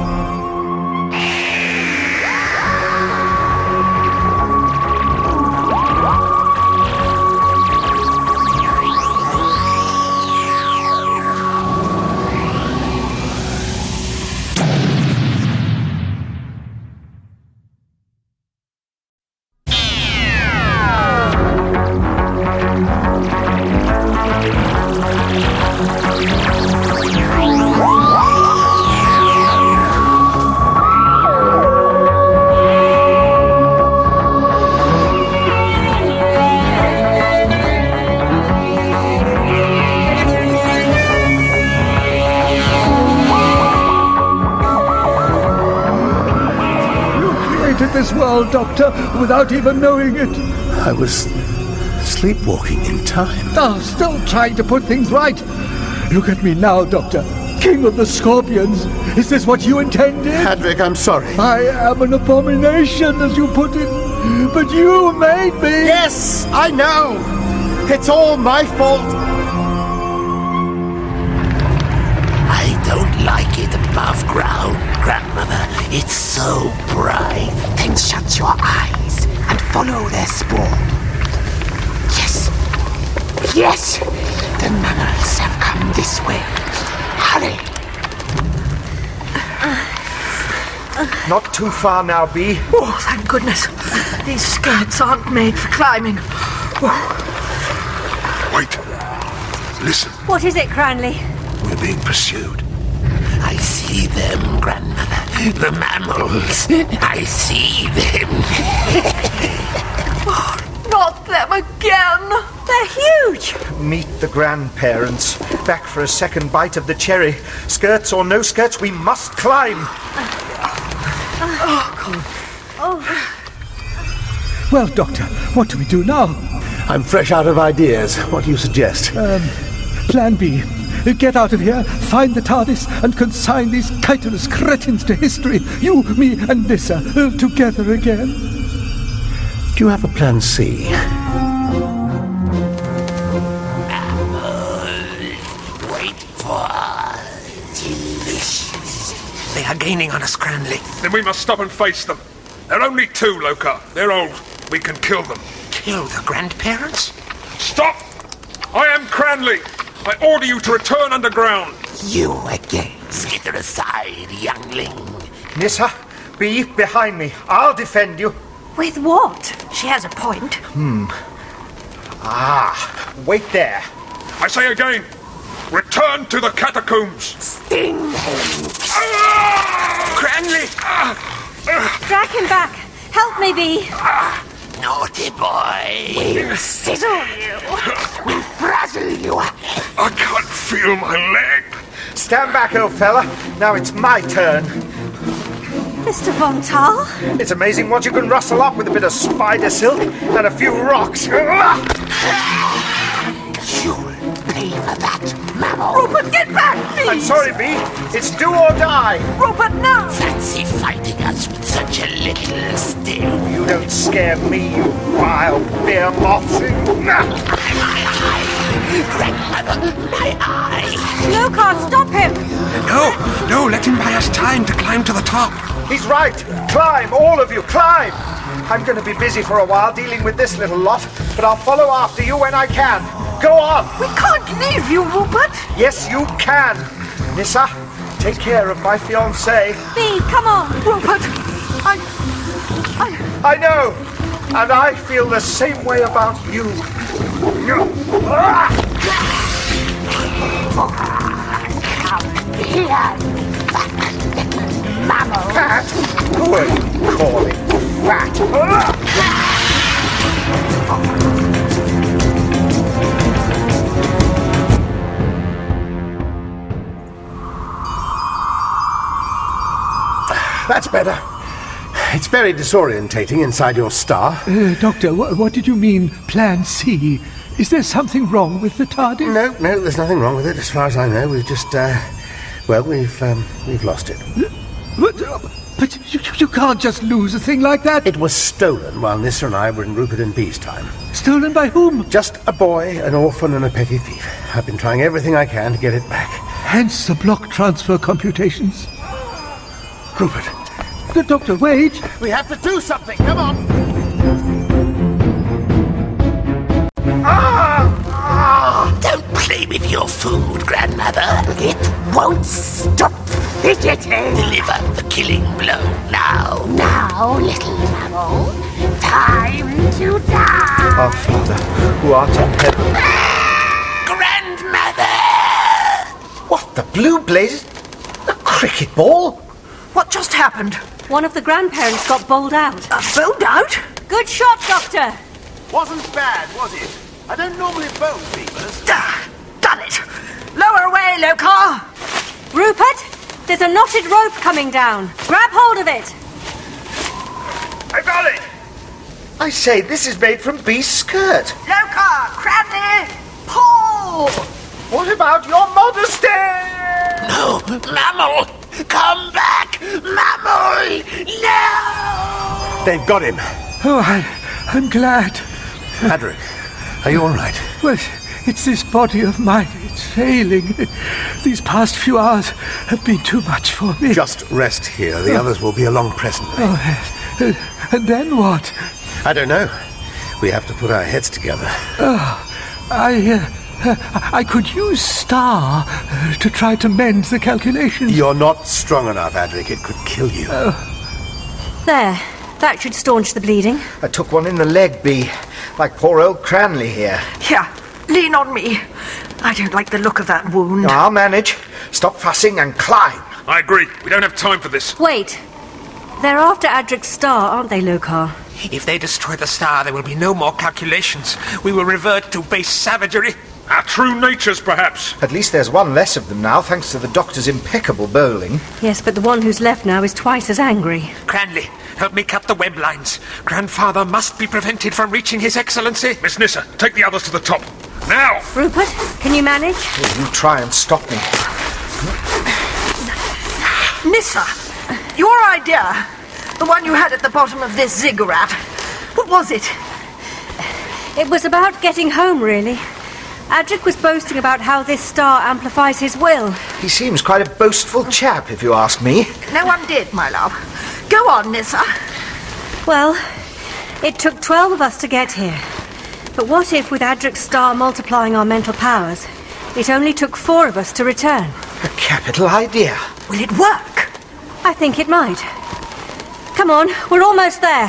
This world, Doctor, without even knowing it. I was sleepwalking in time. Oh, still trying to put things right. Look at me now, Doctor. King of the Scorpions. Is this what you intended? Adric, I'm sorry. I am an abomination, as you put it. But you made me. Yes, I know. It's all my fault. I don't like it above ground, Grandmother. It's so bright. Then shut your eyes and follow their spoor. Yes. Yes. The mammals have come this way. Hurry. Not too far now, Bee. Oh, thank goodness. These skirts aren't made for climbing. Oh. Wait. Listen. What is it, Cranley? We're being pursued. I see them, Grandmother. The mammals. I see them. Oh, not them again. They're huge. Meet the grandparents. Back for a second bite of the cherry. Skirts or no skirts, we must climb. Oh, God. Oh. Well, Doctor, what do we do now? I'm fresh out of ideas. What do you suggest? Um, plan B. Get out of here, find the TARDIS, and consign these chitinous cretins to history. You, me, and Nissa, uh, together again. Do you have a plan C? Wait for delicious. They are gaining on us, Cranley. Then we must stop and face them. They're only two, Lokar. They're old. We can kill them. Kill the grandparents? Stop! I am Cranley. I order you to return underground. You again. Skitter aside, youngling. Nissa, Bee, behind me. I'll defend you. With what? She has a point. Hmm. Ah, wait there. I say again, return to the catacombs. Sting him. Ah! Cranley! Ah! Drag Take him back! Help me, Bee! Ah, naughty boy! We'll sizzle you! We'll frazzle you! I can't feel my leg! Stand back, old fella. Now it's my turn. Mister Von Tal? It's amazing what you can rustle up with a bit of spider silk and a few rocks. You'll pay for that, mammal! Rupert, get back, please! I'm sorry, Bee. It's do or die. Rupert, no! Fancy fighting us with such a little sting. You don't scare me, you wild beer moths. Grandmother, my eye! Lokar, stop him! No, no, let him buy us time to climb to the top. He's right. Climb, all of you, climb. I'm going to be busy for a while dealing with this little lot, but I'll follow after you when I can. Go on. We can't leave you, Rupert. Yes, you can. Nissa, take care of my fiancée. Bee, come on. Rupert, I... I... I know, and I feel the same way about you. Come here, fat little mammal. Fat? Who are you calling fat? That's better. It's very disorientating inside your star. Uh, Doctor, wh- what did you mean, Plan C? Is there something wrong with the TARDIS? No, no, there's nothing wrong with it, as far as I know. We've just, uh, well, we've, um, we've lost it. But, uh, but you, you can't just lose a thing like that. It was stolen while Nissa and I were in Rupert and Bee's time. Stolen by whom? Just a boy, an orphan, and a petty thief. I've been trying everything I can to get it back. Hence the block transfer computations. Rupert. The Doctor, wait. We have to do something. Come on. Ah! Ah! Don't play with your food, Grandmother. It won't stop fidgeting. Deliver the killing blow now. Now, little mammal, time to die. Our Father, who art in heaven. Grandmother! What, the blue blazes? A cricket ball? What just happened? One of the grandparents got bowled out. Uh, bowled out? Good shot, Doctor! Wasn't bad, was it? I don't normally bowl beavers. Duh, done it! Lower away, Lokar! Rupert, there's a knotted rope coming down. Grab hold of it. I got it! I say, this is made from Bee's skirt. Lokar, Cranley, pull! What about your modesty? No, Mammal! Come back! Mammal! No! They've got him. Oh, I, I'm glad. Adric, are you all right? Well, it's this body of mine. It's failing. These past few hours have been too much for me. Just rest here. The oh. others will be along presently. Oh, yes. Uh, and then what? I don't know. We have to put our heads together. Oh, I... Uh, Uh, I could use Star uh, to try to mend the calculations. You're not strong enough, Adric. It could kill you. Uh, there. That should staunch the bleeding. I took one in the leg, Bee. Like poor old Cranley here. Here, lean on me. I don't like the look of that wound. No, I'll manage. Stop fussing and climb. I agree. We don't have time for this. Wait. They're after Adric's star, aren't they, Lokar? If they destroy the star, there will be no more calculations. We will revert to base savagery. Our true natures, perhaps. At least there's one less of them now, thanks to the Doctor's impeccable bowling. Yes, but the one who's left now is twice as angry. Cranley, help me cut the web lines. Grandfather must be prevented from reaching His Excellency. Miss Nissa, take the others to the top. Now! Rupert, can you manage? Well, you try and stop me. Nissa, your idea, the one you had at the bottom of this ziggurat, what was it? It was about getting home, really. Adric was boasting about how this star amplifies his will. He seems quite a boastful chap, if you ask me. No one did, my love. Go on, Nissa. Well, it took twelve of us to get here. But what if, with Adric's star multiplying our mental powers, it only took four of us to return? A capital idea. Will it work? I think it might. Come on, we're almost there.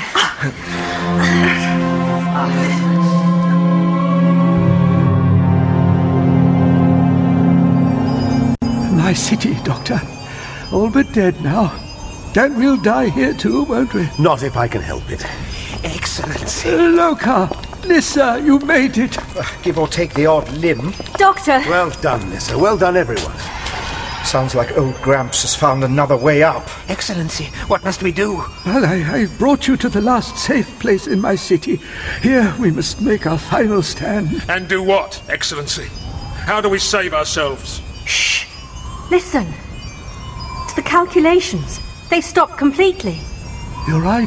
My city, Doctor. All but dead now. And we'll die here too, won't we? Not if I can help it. Excellency. Uh, Lokar, Nissa, you made it. Uh, give or take the odd limb. Doctor! Well done, Nissa. Well done, everyone. Sounds like old Gramps has found another way up. Excellency, what must we do? Well, I, I've brought you to the last safe place in my city. Here we must make our final stand. And do what, Excellency? How do we save ourselves? Shh! Listen. To the calculations. They've stopped completely. You're right.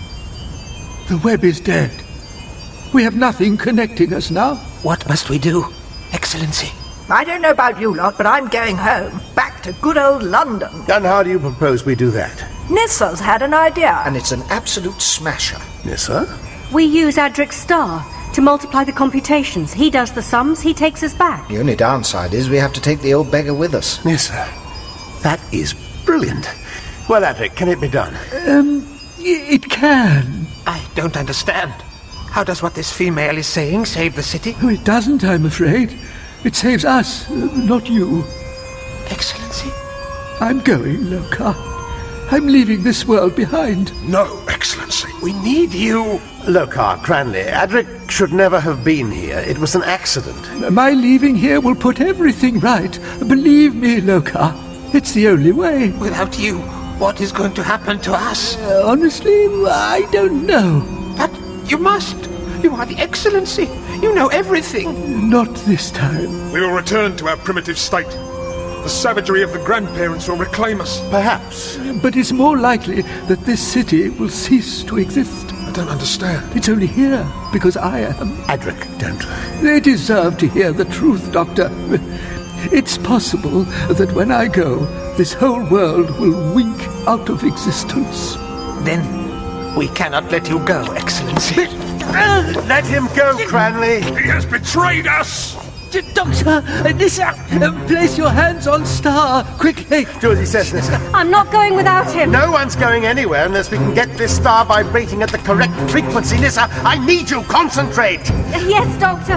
The web is dead. We have nothing connecting us now. What must we do, Excellency? I don't know about you lot, but I'm going home. Back to good old London. And how do you propose we do that? Nissa's had an idea. And it's an absolute smasher. Nissa? We use Adric's star to multiply the computations. He does the sums, he takes us back. The only downside is we have to take the old beggar with us. Nissa, that is brilliant. Well, Adric, can it be done? Um, it can. I don't understand. How does what this female is saying save the city? Oh, it doesn't, I'm afraid. It saves us, uh, not you. Excellency? I'm going, Lokar. I'm leaving this world behind. No, Excellency. We need you. Lokar, Cranley, Adric should never have been here. It was an accident. My leaving here will put everything right. Believe me, Lokar. It's the only way. Without you, what is going to happen to us? Uh, honestly, I don't know. But you must. You are the Excellency. You know everything. Not this time. We will return to our primitive state. The savagery of the grandparents will reclaim us. Perhaps. But it's more likely that this city will cease to exist. I don't understand. It's only here because I am. Adric, don't. They deserve to hear the truth, Doctor. It's possible that when I go, this whole world will wink out of existence. Then we cannot let you go, Excellency. Let him go, Cranley. He has betrayed us. Doctor, Nissa, uh, place your hands on Star, quickly. Do as he says, Nissa. I'm not going without him. No one's going anywhere unless we can get this star vibrating at the correct frequency. Nissa, I need you. Concentrate. Yes, Doctor.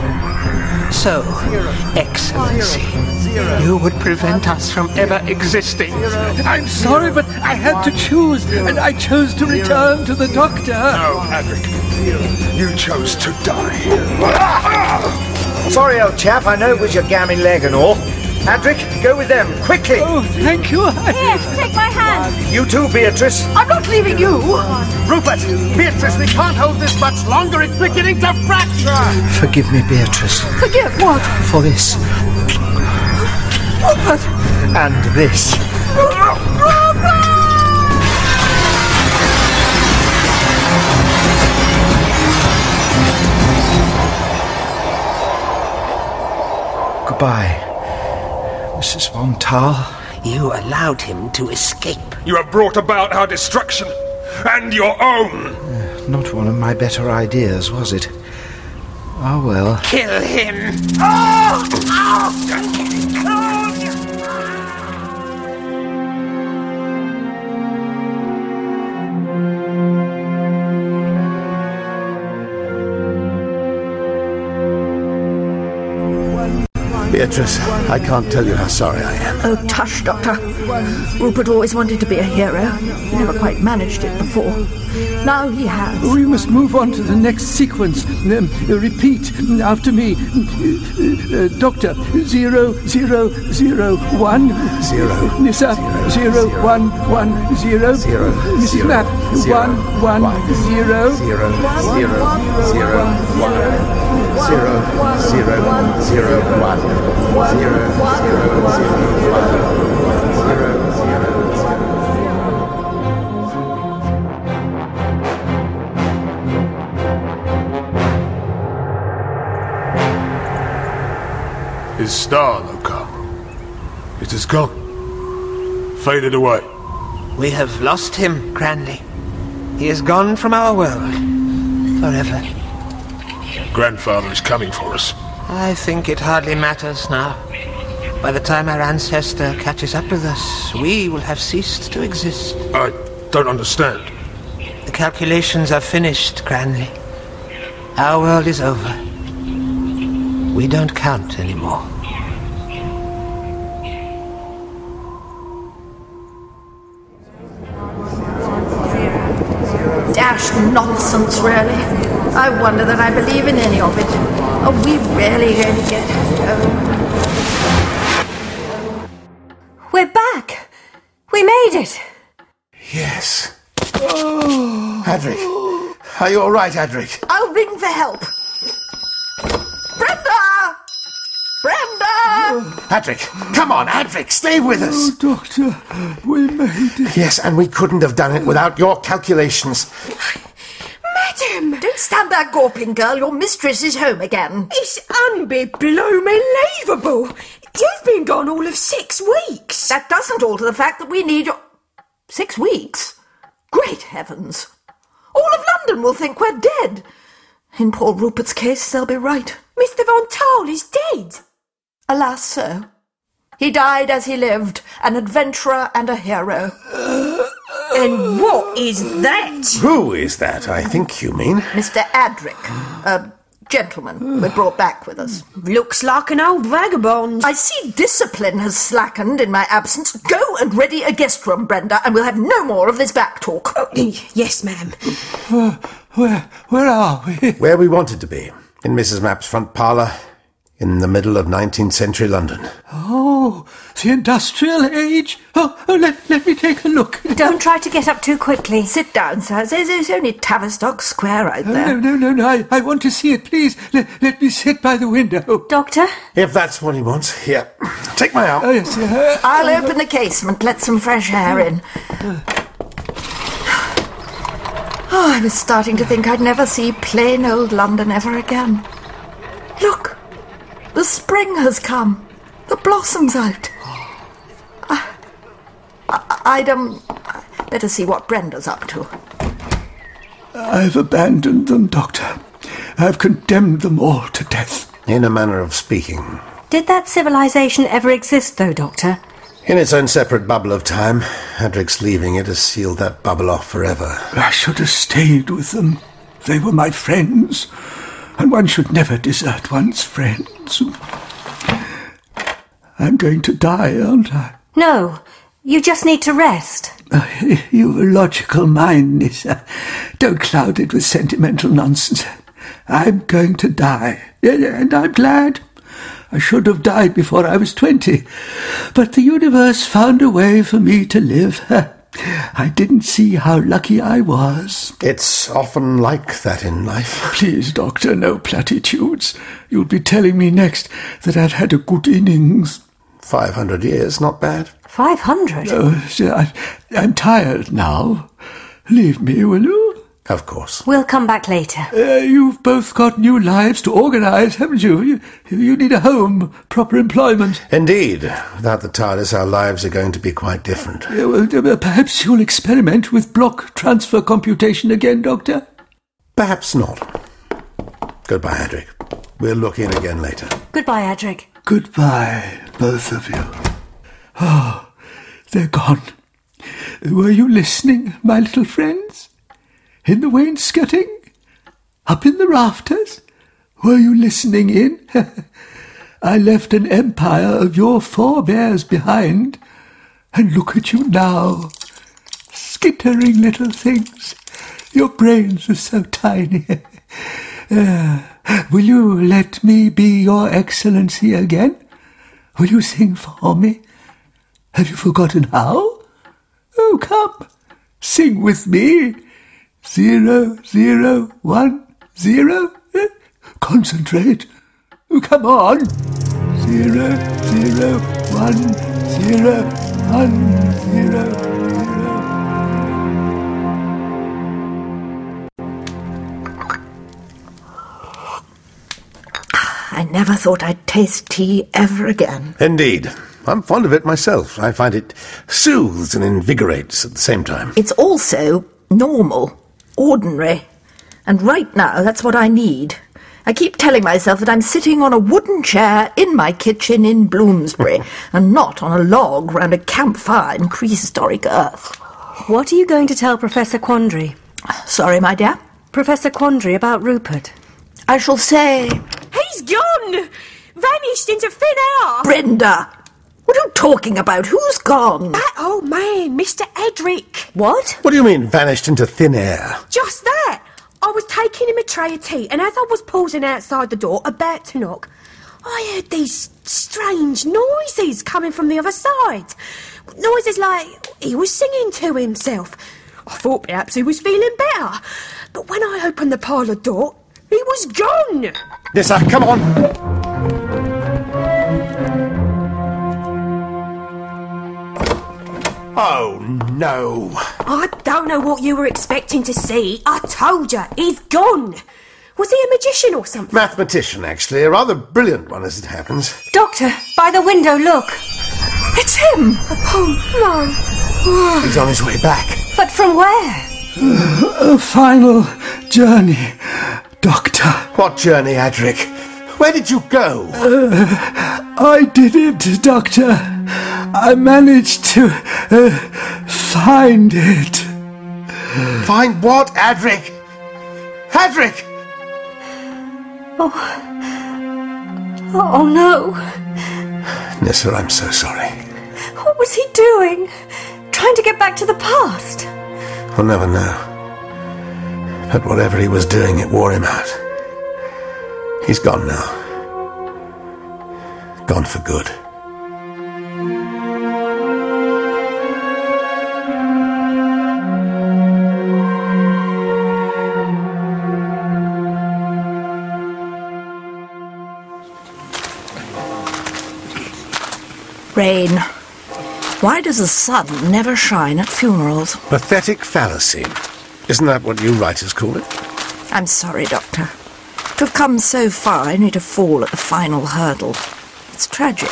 So, Excellency, you would prevent us from ever existing. I'm sorry, but I had to choose, and I chose to return to the Doctor. No, Adric. You chose to die. Sorry, old chap, I know it was your gammy leg and all. Adric, go with them, quickly! Oh, thank you. Here, take my hand. You too, Beatrice. I'm not leaving you. Rupert, Beatrice, we can't hold this much longer. It's beginning to fracture. Forgive me, Beatrice. Forgive what? For this. Rupert! And this. Rupert! Goodbye, Missus Von Taal. You allowed him to escape. You have brought about our destruction, and your own. Uh, not one of my better ideas, was it? Oh well. Kill him! Oh! Oh! Beatrice, I can't tell you how sorry I am. Oh, tush, Doctor. Rupert always wanted to be a hero. He never quite managed it before. Now he has. We must move on to the next sequence. Um, repeat after me. Uh, Doctor, zero, zero, zero, one. Zero. Nissa, zero, zero, zero, one, one, zero. Zero. Missus Zero. Knapp, Zero. one, one, One. zero. Zero. Zero. Zero. One. Zero. Zero. Zero. One. Zero. Zero. Zero. One. Zero. Zero. His star, Lokar. It has gone. Faded away. We have lost him, Cranley. He is gone from our world. Forever. Grandfather is coming for us. I think it hardly matters now. By the time our ancestor catches up with us, we will have ceased to exist. I don't understand. The calculations are finished, Cranley. Our world is over. We don't count anymore. Dash nonsense, really. I wonder that I believe in any of it. Are we really going to get home? We're back. We made it. Yes. Oh. Adric. Are you all right, Adric? I'll ring for help. Brenda! Brenda! Adric, come on, Adric, stay with us. Oh, Doctor, we made it. Yes, and we couldn't have done it without your calculations. Madam! Don't stand there gawping, girl. Your mistress is home again. It's unbelievable. You've been gone all of six weeks. That doesn't alter the fact that we need your... Six weeks? Great heavens. All of London will think we're dead. In poor Rupert's case, they'll be right. Mister Von Taal is dead. Alas, so. He died as he lived, an adventurer and a hero. And what is that? Who is that, I think you mean? Mister Adric, a gentleman we brought back with us. Looks like an old vagabond. I see discipline has slackened in my absence. Go and ready a guest room, Brenda, and we'll have no more of this back talk. Oh, yes, ma'am. Uh, where, where are we? Where we wanted to be. In Missus Mapp's front parlour, in the middle of nineteenth century London. Oh, the industrial age? Oh, oh let, let me take a look. Don't try to get up too quickly. Sit down, sir. There's, there's only Tavistock Square out Oh, there. no, no, no, no. I, I want to see it, please. Let, let me sit by the window. Doctor? If that's what he wants. Here, take my arm. Oh, yes. Uh, I'll open the casement, let some fresh air in. Oh, I was starting to think I'd never see plain old London ever again. Look, the spring has come. The blossom's out. I, I, I'd, um, better see what Brenda's up to. I've abandoned them, Doctor. I've condemned them all to death. In a manner of speaking. Did that civilization ever exist, though, Doctor? In its own separate bubble of time, Adric's leaving it has sealed that bubble off forever. I should have stayed with them. They were my friends, and one should never desert one's friends. I'm going to die, aren't I? No, you just need to rest. Uh, you've a logical mind, Nissa. Don't cloud it with sentimental nonsense. I'm going to die, and I'm glad. I should have died before I was twenty, but the universe found a way for me to live. I didn't see how lucky I was. It's often like that in life. Please, Doctor, no platitudes. You'll be telling me next that I've had a good innings. Five hundred years, not bad. Five hundred? Oh, I, I'm tired now. Leave me, will you? Of course. We'll come back later. Uh, you've both got new lives to organise, haven't you? you? You need a home, proper employment. Indeed. Without the TARDIS, our lives are going to be quite different. Uh, well, uh, perhaps you'll experiment with block transfer computation again, Doctor? Perhaps not. Goodbye, Adric. We'll look in again later. Goodbye, Adric. Goodbye, both of you. Oh, they're gone. Were you listening, my little friends? In the wainscoting? Up in the rafters? Were you listening in? I left an empire of your forebears behind, and look at you now. Skittering little things. Your brains are so tiny. uh, will you let me be your excellency again? Will you sing for me? Have you forgotten how? Oh, come, sing with me. Zero, zero, one, zero. Eh? Concentrate. Oh, come on. Zero, zero, one, zero, one, zero, zero. I never thought I'd taste tea ever again. Indeed. I'm fond of it myself. I find it soothes and invigorates at the same time. It's also normal. Ordinary. And right now, that's what I need. I keep telling myself that I'm sitting on a wooden chair in my kitchen in Bloomsbury, and not on a log round a campfire in prehistoric Earth. What are you going to tell Professor Quandary? Sorry, my dear? Professor Quandary about Rupert. I shall say... He's gone! Vanished into thin air! Brenda! What are you talking about? Who's gone? That old man, Mister Edric. What? What do you mean, vanished into thin air? Just that! I was taking him a tray of tea, and as I was pausing outside the door, about to knock, I heard these strange noises coming from the other side. Noises like he was singing to himself. I thought perhaps he was feeling better. But when I opened the parlour door, he was gone! Nissa, come on! Oh, no. I don't know what you were expecting to see. I told you, he's gone. Was he a magician or something? Mathematician, actually. A rather brilliant one, as it happens. Doctor, by the window, look. It's him! Oh, no. He's on his way back. But from where? A final journey, Doctor. What journey, Adric? Where did you go? Uh, I did it, Doctor. I managed to uh, find it. Find what, Adric? Adric! Oh. Oh, no. Nissa, I'm so sorry. What was he doing? Trying to get back to the past? We'll never know. But whatever he was doing, it wore him out. He's gone now. Gone for good. Rain. Why does the sun never shine at funerals? Pathetic fallacy. Isn't that what you writers call it? I'm sorry, Doctor. To have come so far, only to fall at the final hurdle. It's tragic.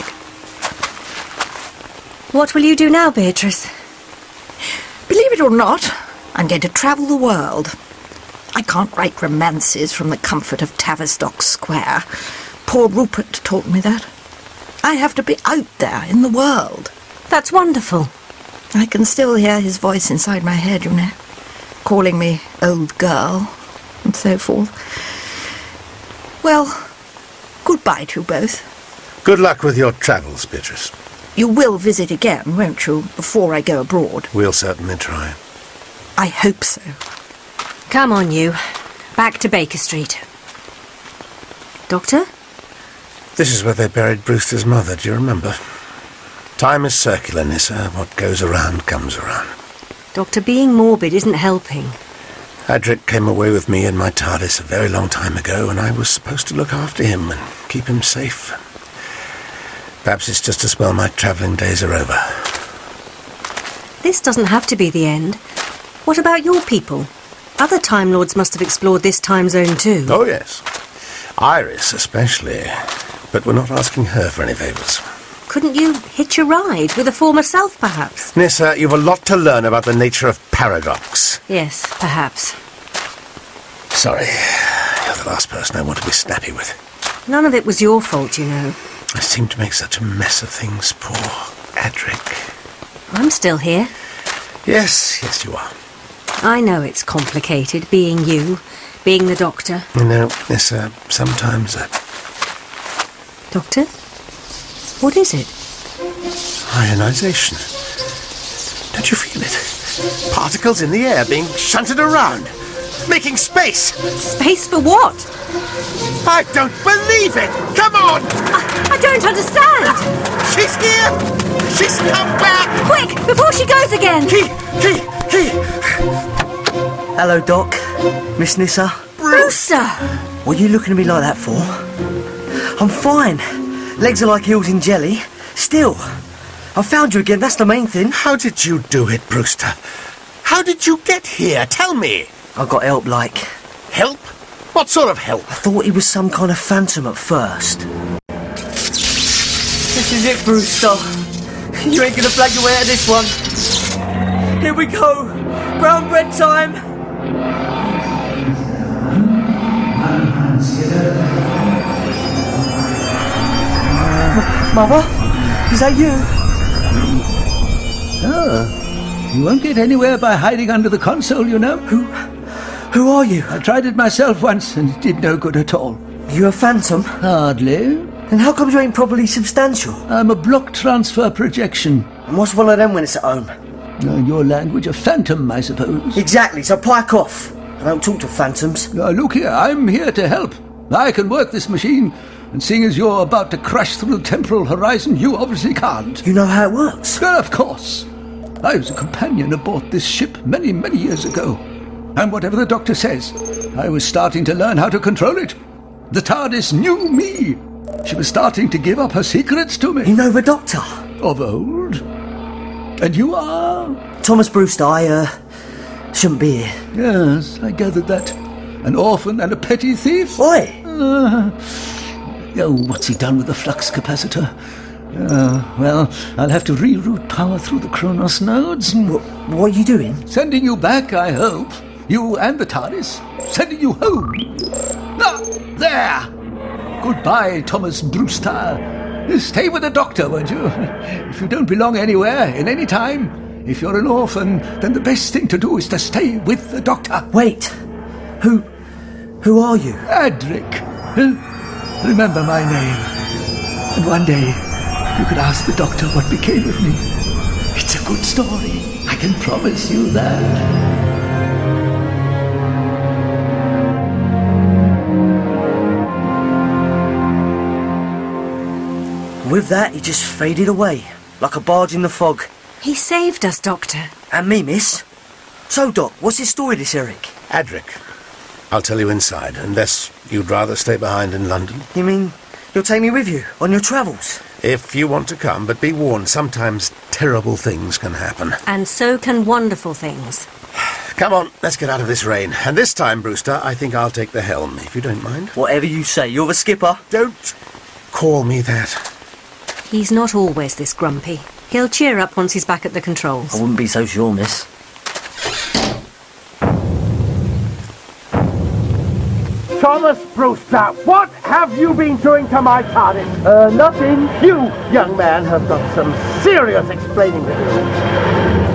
What will you do now, Beatrice? Believe it or not, I'm going to travel the world. I can't write romances from the comfort of Tavistock Square. Poor Rupert taught me that. I have to be out there in the world. That's wonderful. I can still hear his voice inside my head, you know, calling me old girl and so forth. Well, goodbye to you both. Good luck with your travels, Beatrice. You will visit again, won't you, before I go abroad? We'll certainly try. I hope so. Come on, you. Back to Baker Street. Doctor? This is where they buried Brewster's mother, do you remember? Time is circular, Nissa. What goes around comes around. Doctor, being morbid isn't helping. Adric came away with me in my TARDIS a very long time ago, and I was supposed to look after him and keep him safe. Perhaps it's just as well my travelling days are over. This doesn't have to be the end. What about your people? Other Time Lords must have explored this time zone too. Oh, yes. Iris, especially. But we're not asking her for any favours. Couldn't you hitch a ride with a former self, perhaps? Nissa, you've a lot to learn about the nature of paradox. Yes, perhaps. Sorry. You're the last person I want to be snappy with. None of it was your fault, you know. I seem to make such a mess of things, poor Adric. I'm still here. Yes, yes you are. I know it's complicated, being you, being the Doctor. You know, Nissa, sometimes I... Doctor? What is it? Ionization. Don't you feel it? Particles in the air being shunted around. Making space. Space for what? I don't believe it! Come on! I, I don't understand! She's here! She's come back! Quick, before she goes again! Key! Key! Key! Hello, Doc. Miss Nissa. Brewster! What are you looking at me like that for? I'm fine. Legs are like heels in jelly. Still, I found you again, that's the main thing. How did you do it, Brewster? How did you get here? Tell me. I got help, like. Help? What sort of help? I thought he was some kind of phantom at first. This is it, Brewster. You ain't gonna flag your way out of this one. Here we go. Brown bread time. Mother? Is that you? Oh, you won't get anywhere by hiding under the console, you know. Who... who are you? I tried it myself once and it did no good at all. You a phantom? Hardly. Then how come you ain't properly substantial? I'm a block transfer projection. And what's one of them when it's at home? Uh, in your language, a phantom, I suppose. Exactly, so pike off. I don't talk to phantoms. Uh, look here, I'm here to help. I can work this machine, and seeing as you're about to crash through the temporal horizon, you obviously can't. You know how it works? Well, of course. I was a companion aboard this ship many, many years ago. And whatever the doctor says, I was starting to learn how to control it. The TARDIS knew me. She was starting to give up her secrets to me. You know the doctor? Of old. And you are? Thomas Brewster. I, uh, shouldn't be here. Yes, I gathered that. An orphan and a petty thief? Oi! Uh, oh, what's he done with the flux capacitor? Uh, well, I'll have to reroute power through the Kronos nodes. What, what are you doing? Sending you back, I hope. You and the TARDIS. Sending you home. Ah, there! Goodbye, Thomas Brewster. Stay with the doctor, won't you? If you don't belong anywhere, in any time, if you're an orphan, then the best thing to do is to stay with the doctor. Wait. Who... who are you? Adric. Remember my name. And one day, you could ask the doctor what became of me. It's a good story. I can promise you that. With that, he just faded away, like a barge in the fog. He saved us, Doctor. And me, miss. So, Doc, what's his story, this Eric? Adric. I'll tell you inside, unless you'd rather stay behind in London. You mean you'll take me with you on your travels? If you want to come, but be warned, sometimes terrible things can happen. And so can wonderful things. Come on, let's get out of this rain. And this time, Brewster, I think I'll take the helm, if you don't mind. Whatever you say, you're the skipper. Don't call me that. He's not always this grumpy. He'll cheer up once he's back at the controls. I wouldn't be so sure, miss. Thomas Brewster, what have you been doing to my TARDIS? Uh, nothing. You, young man, have got some serious explaining to do.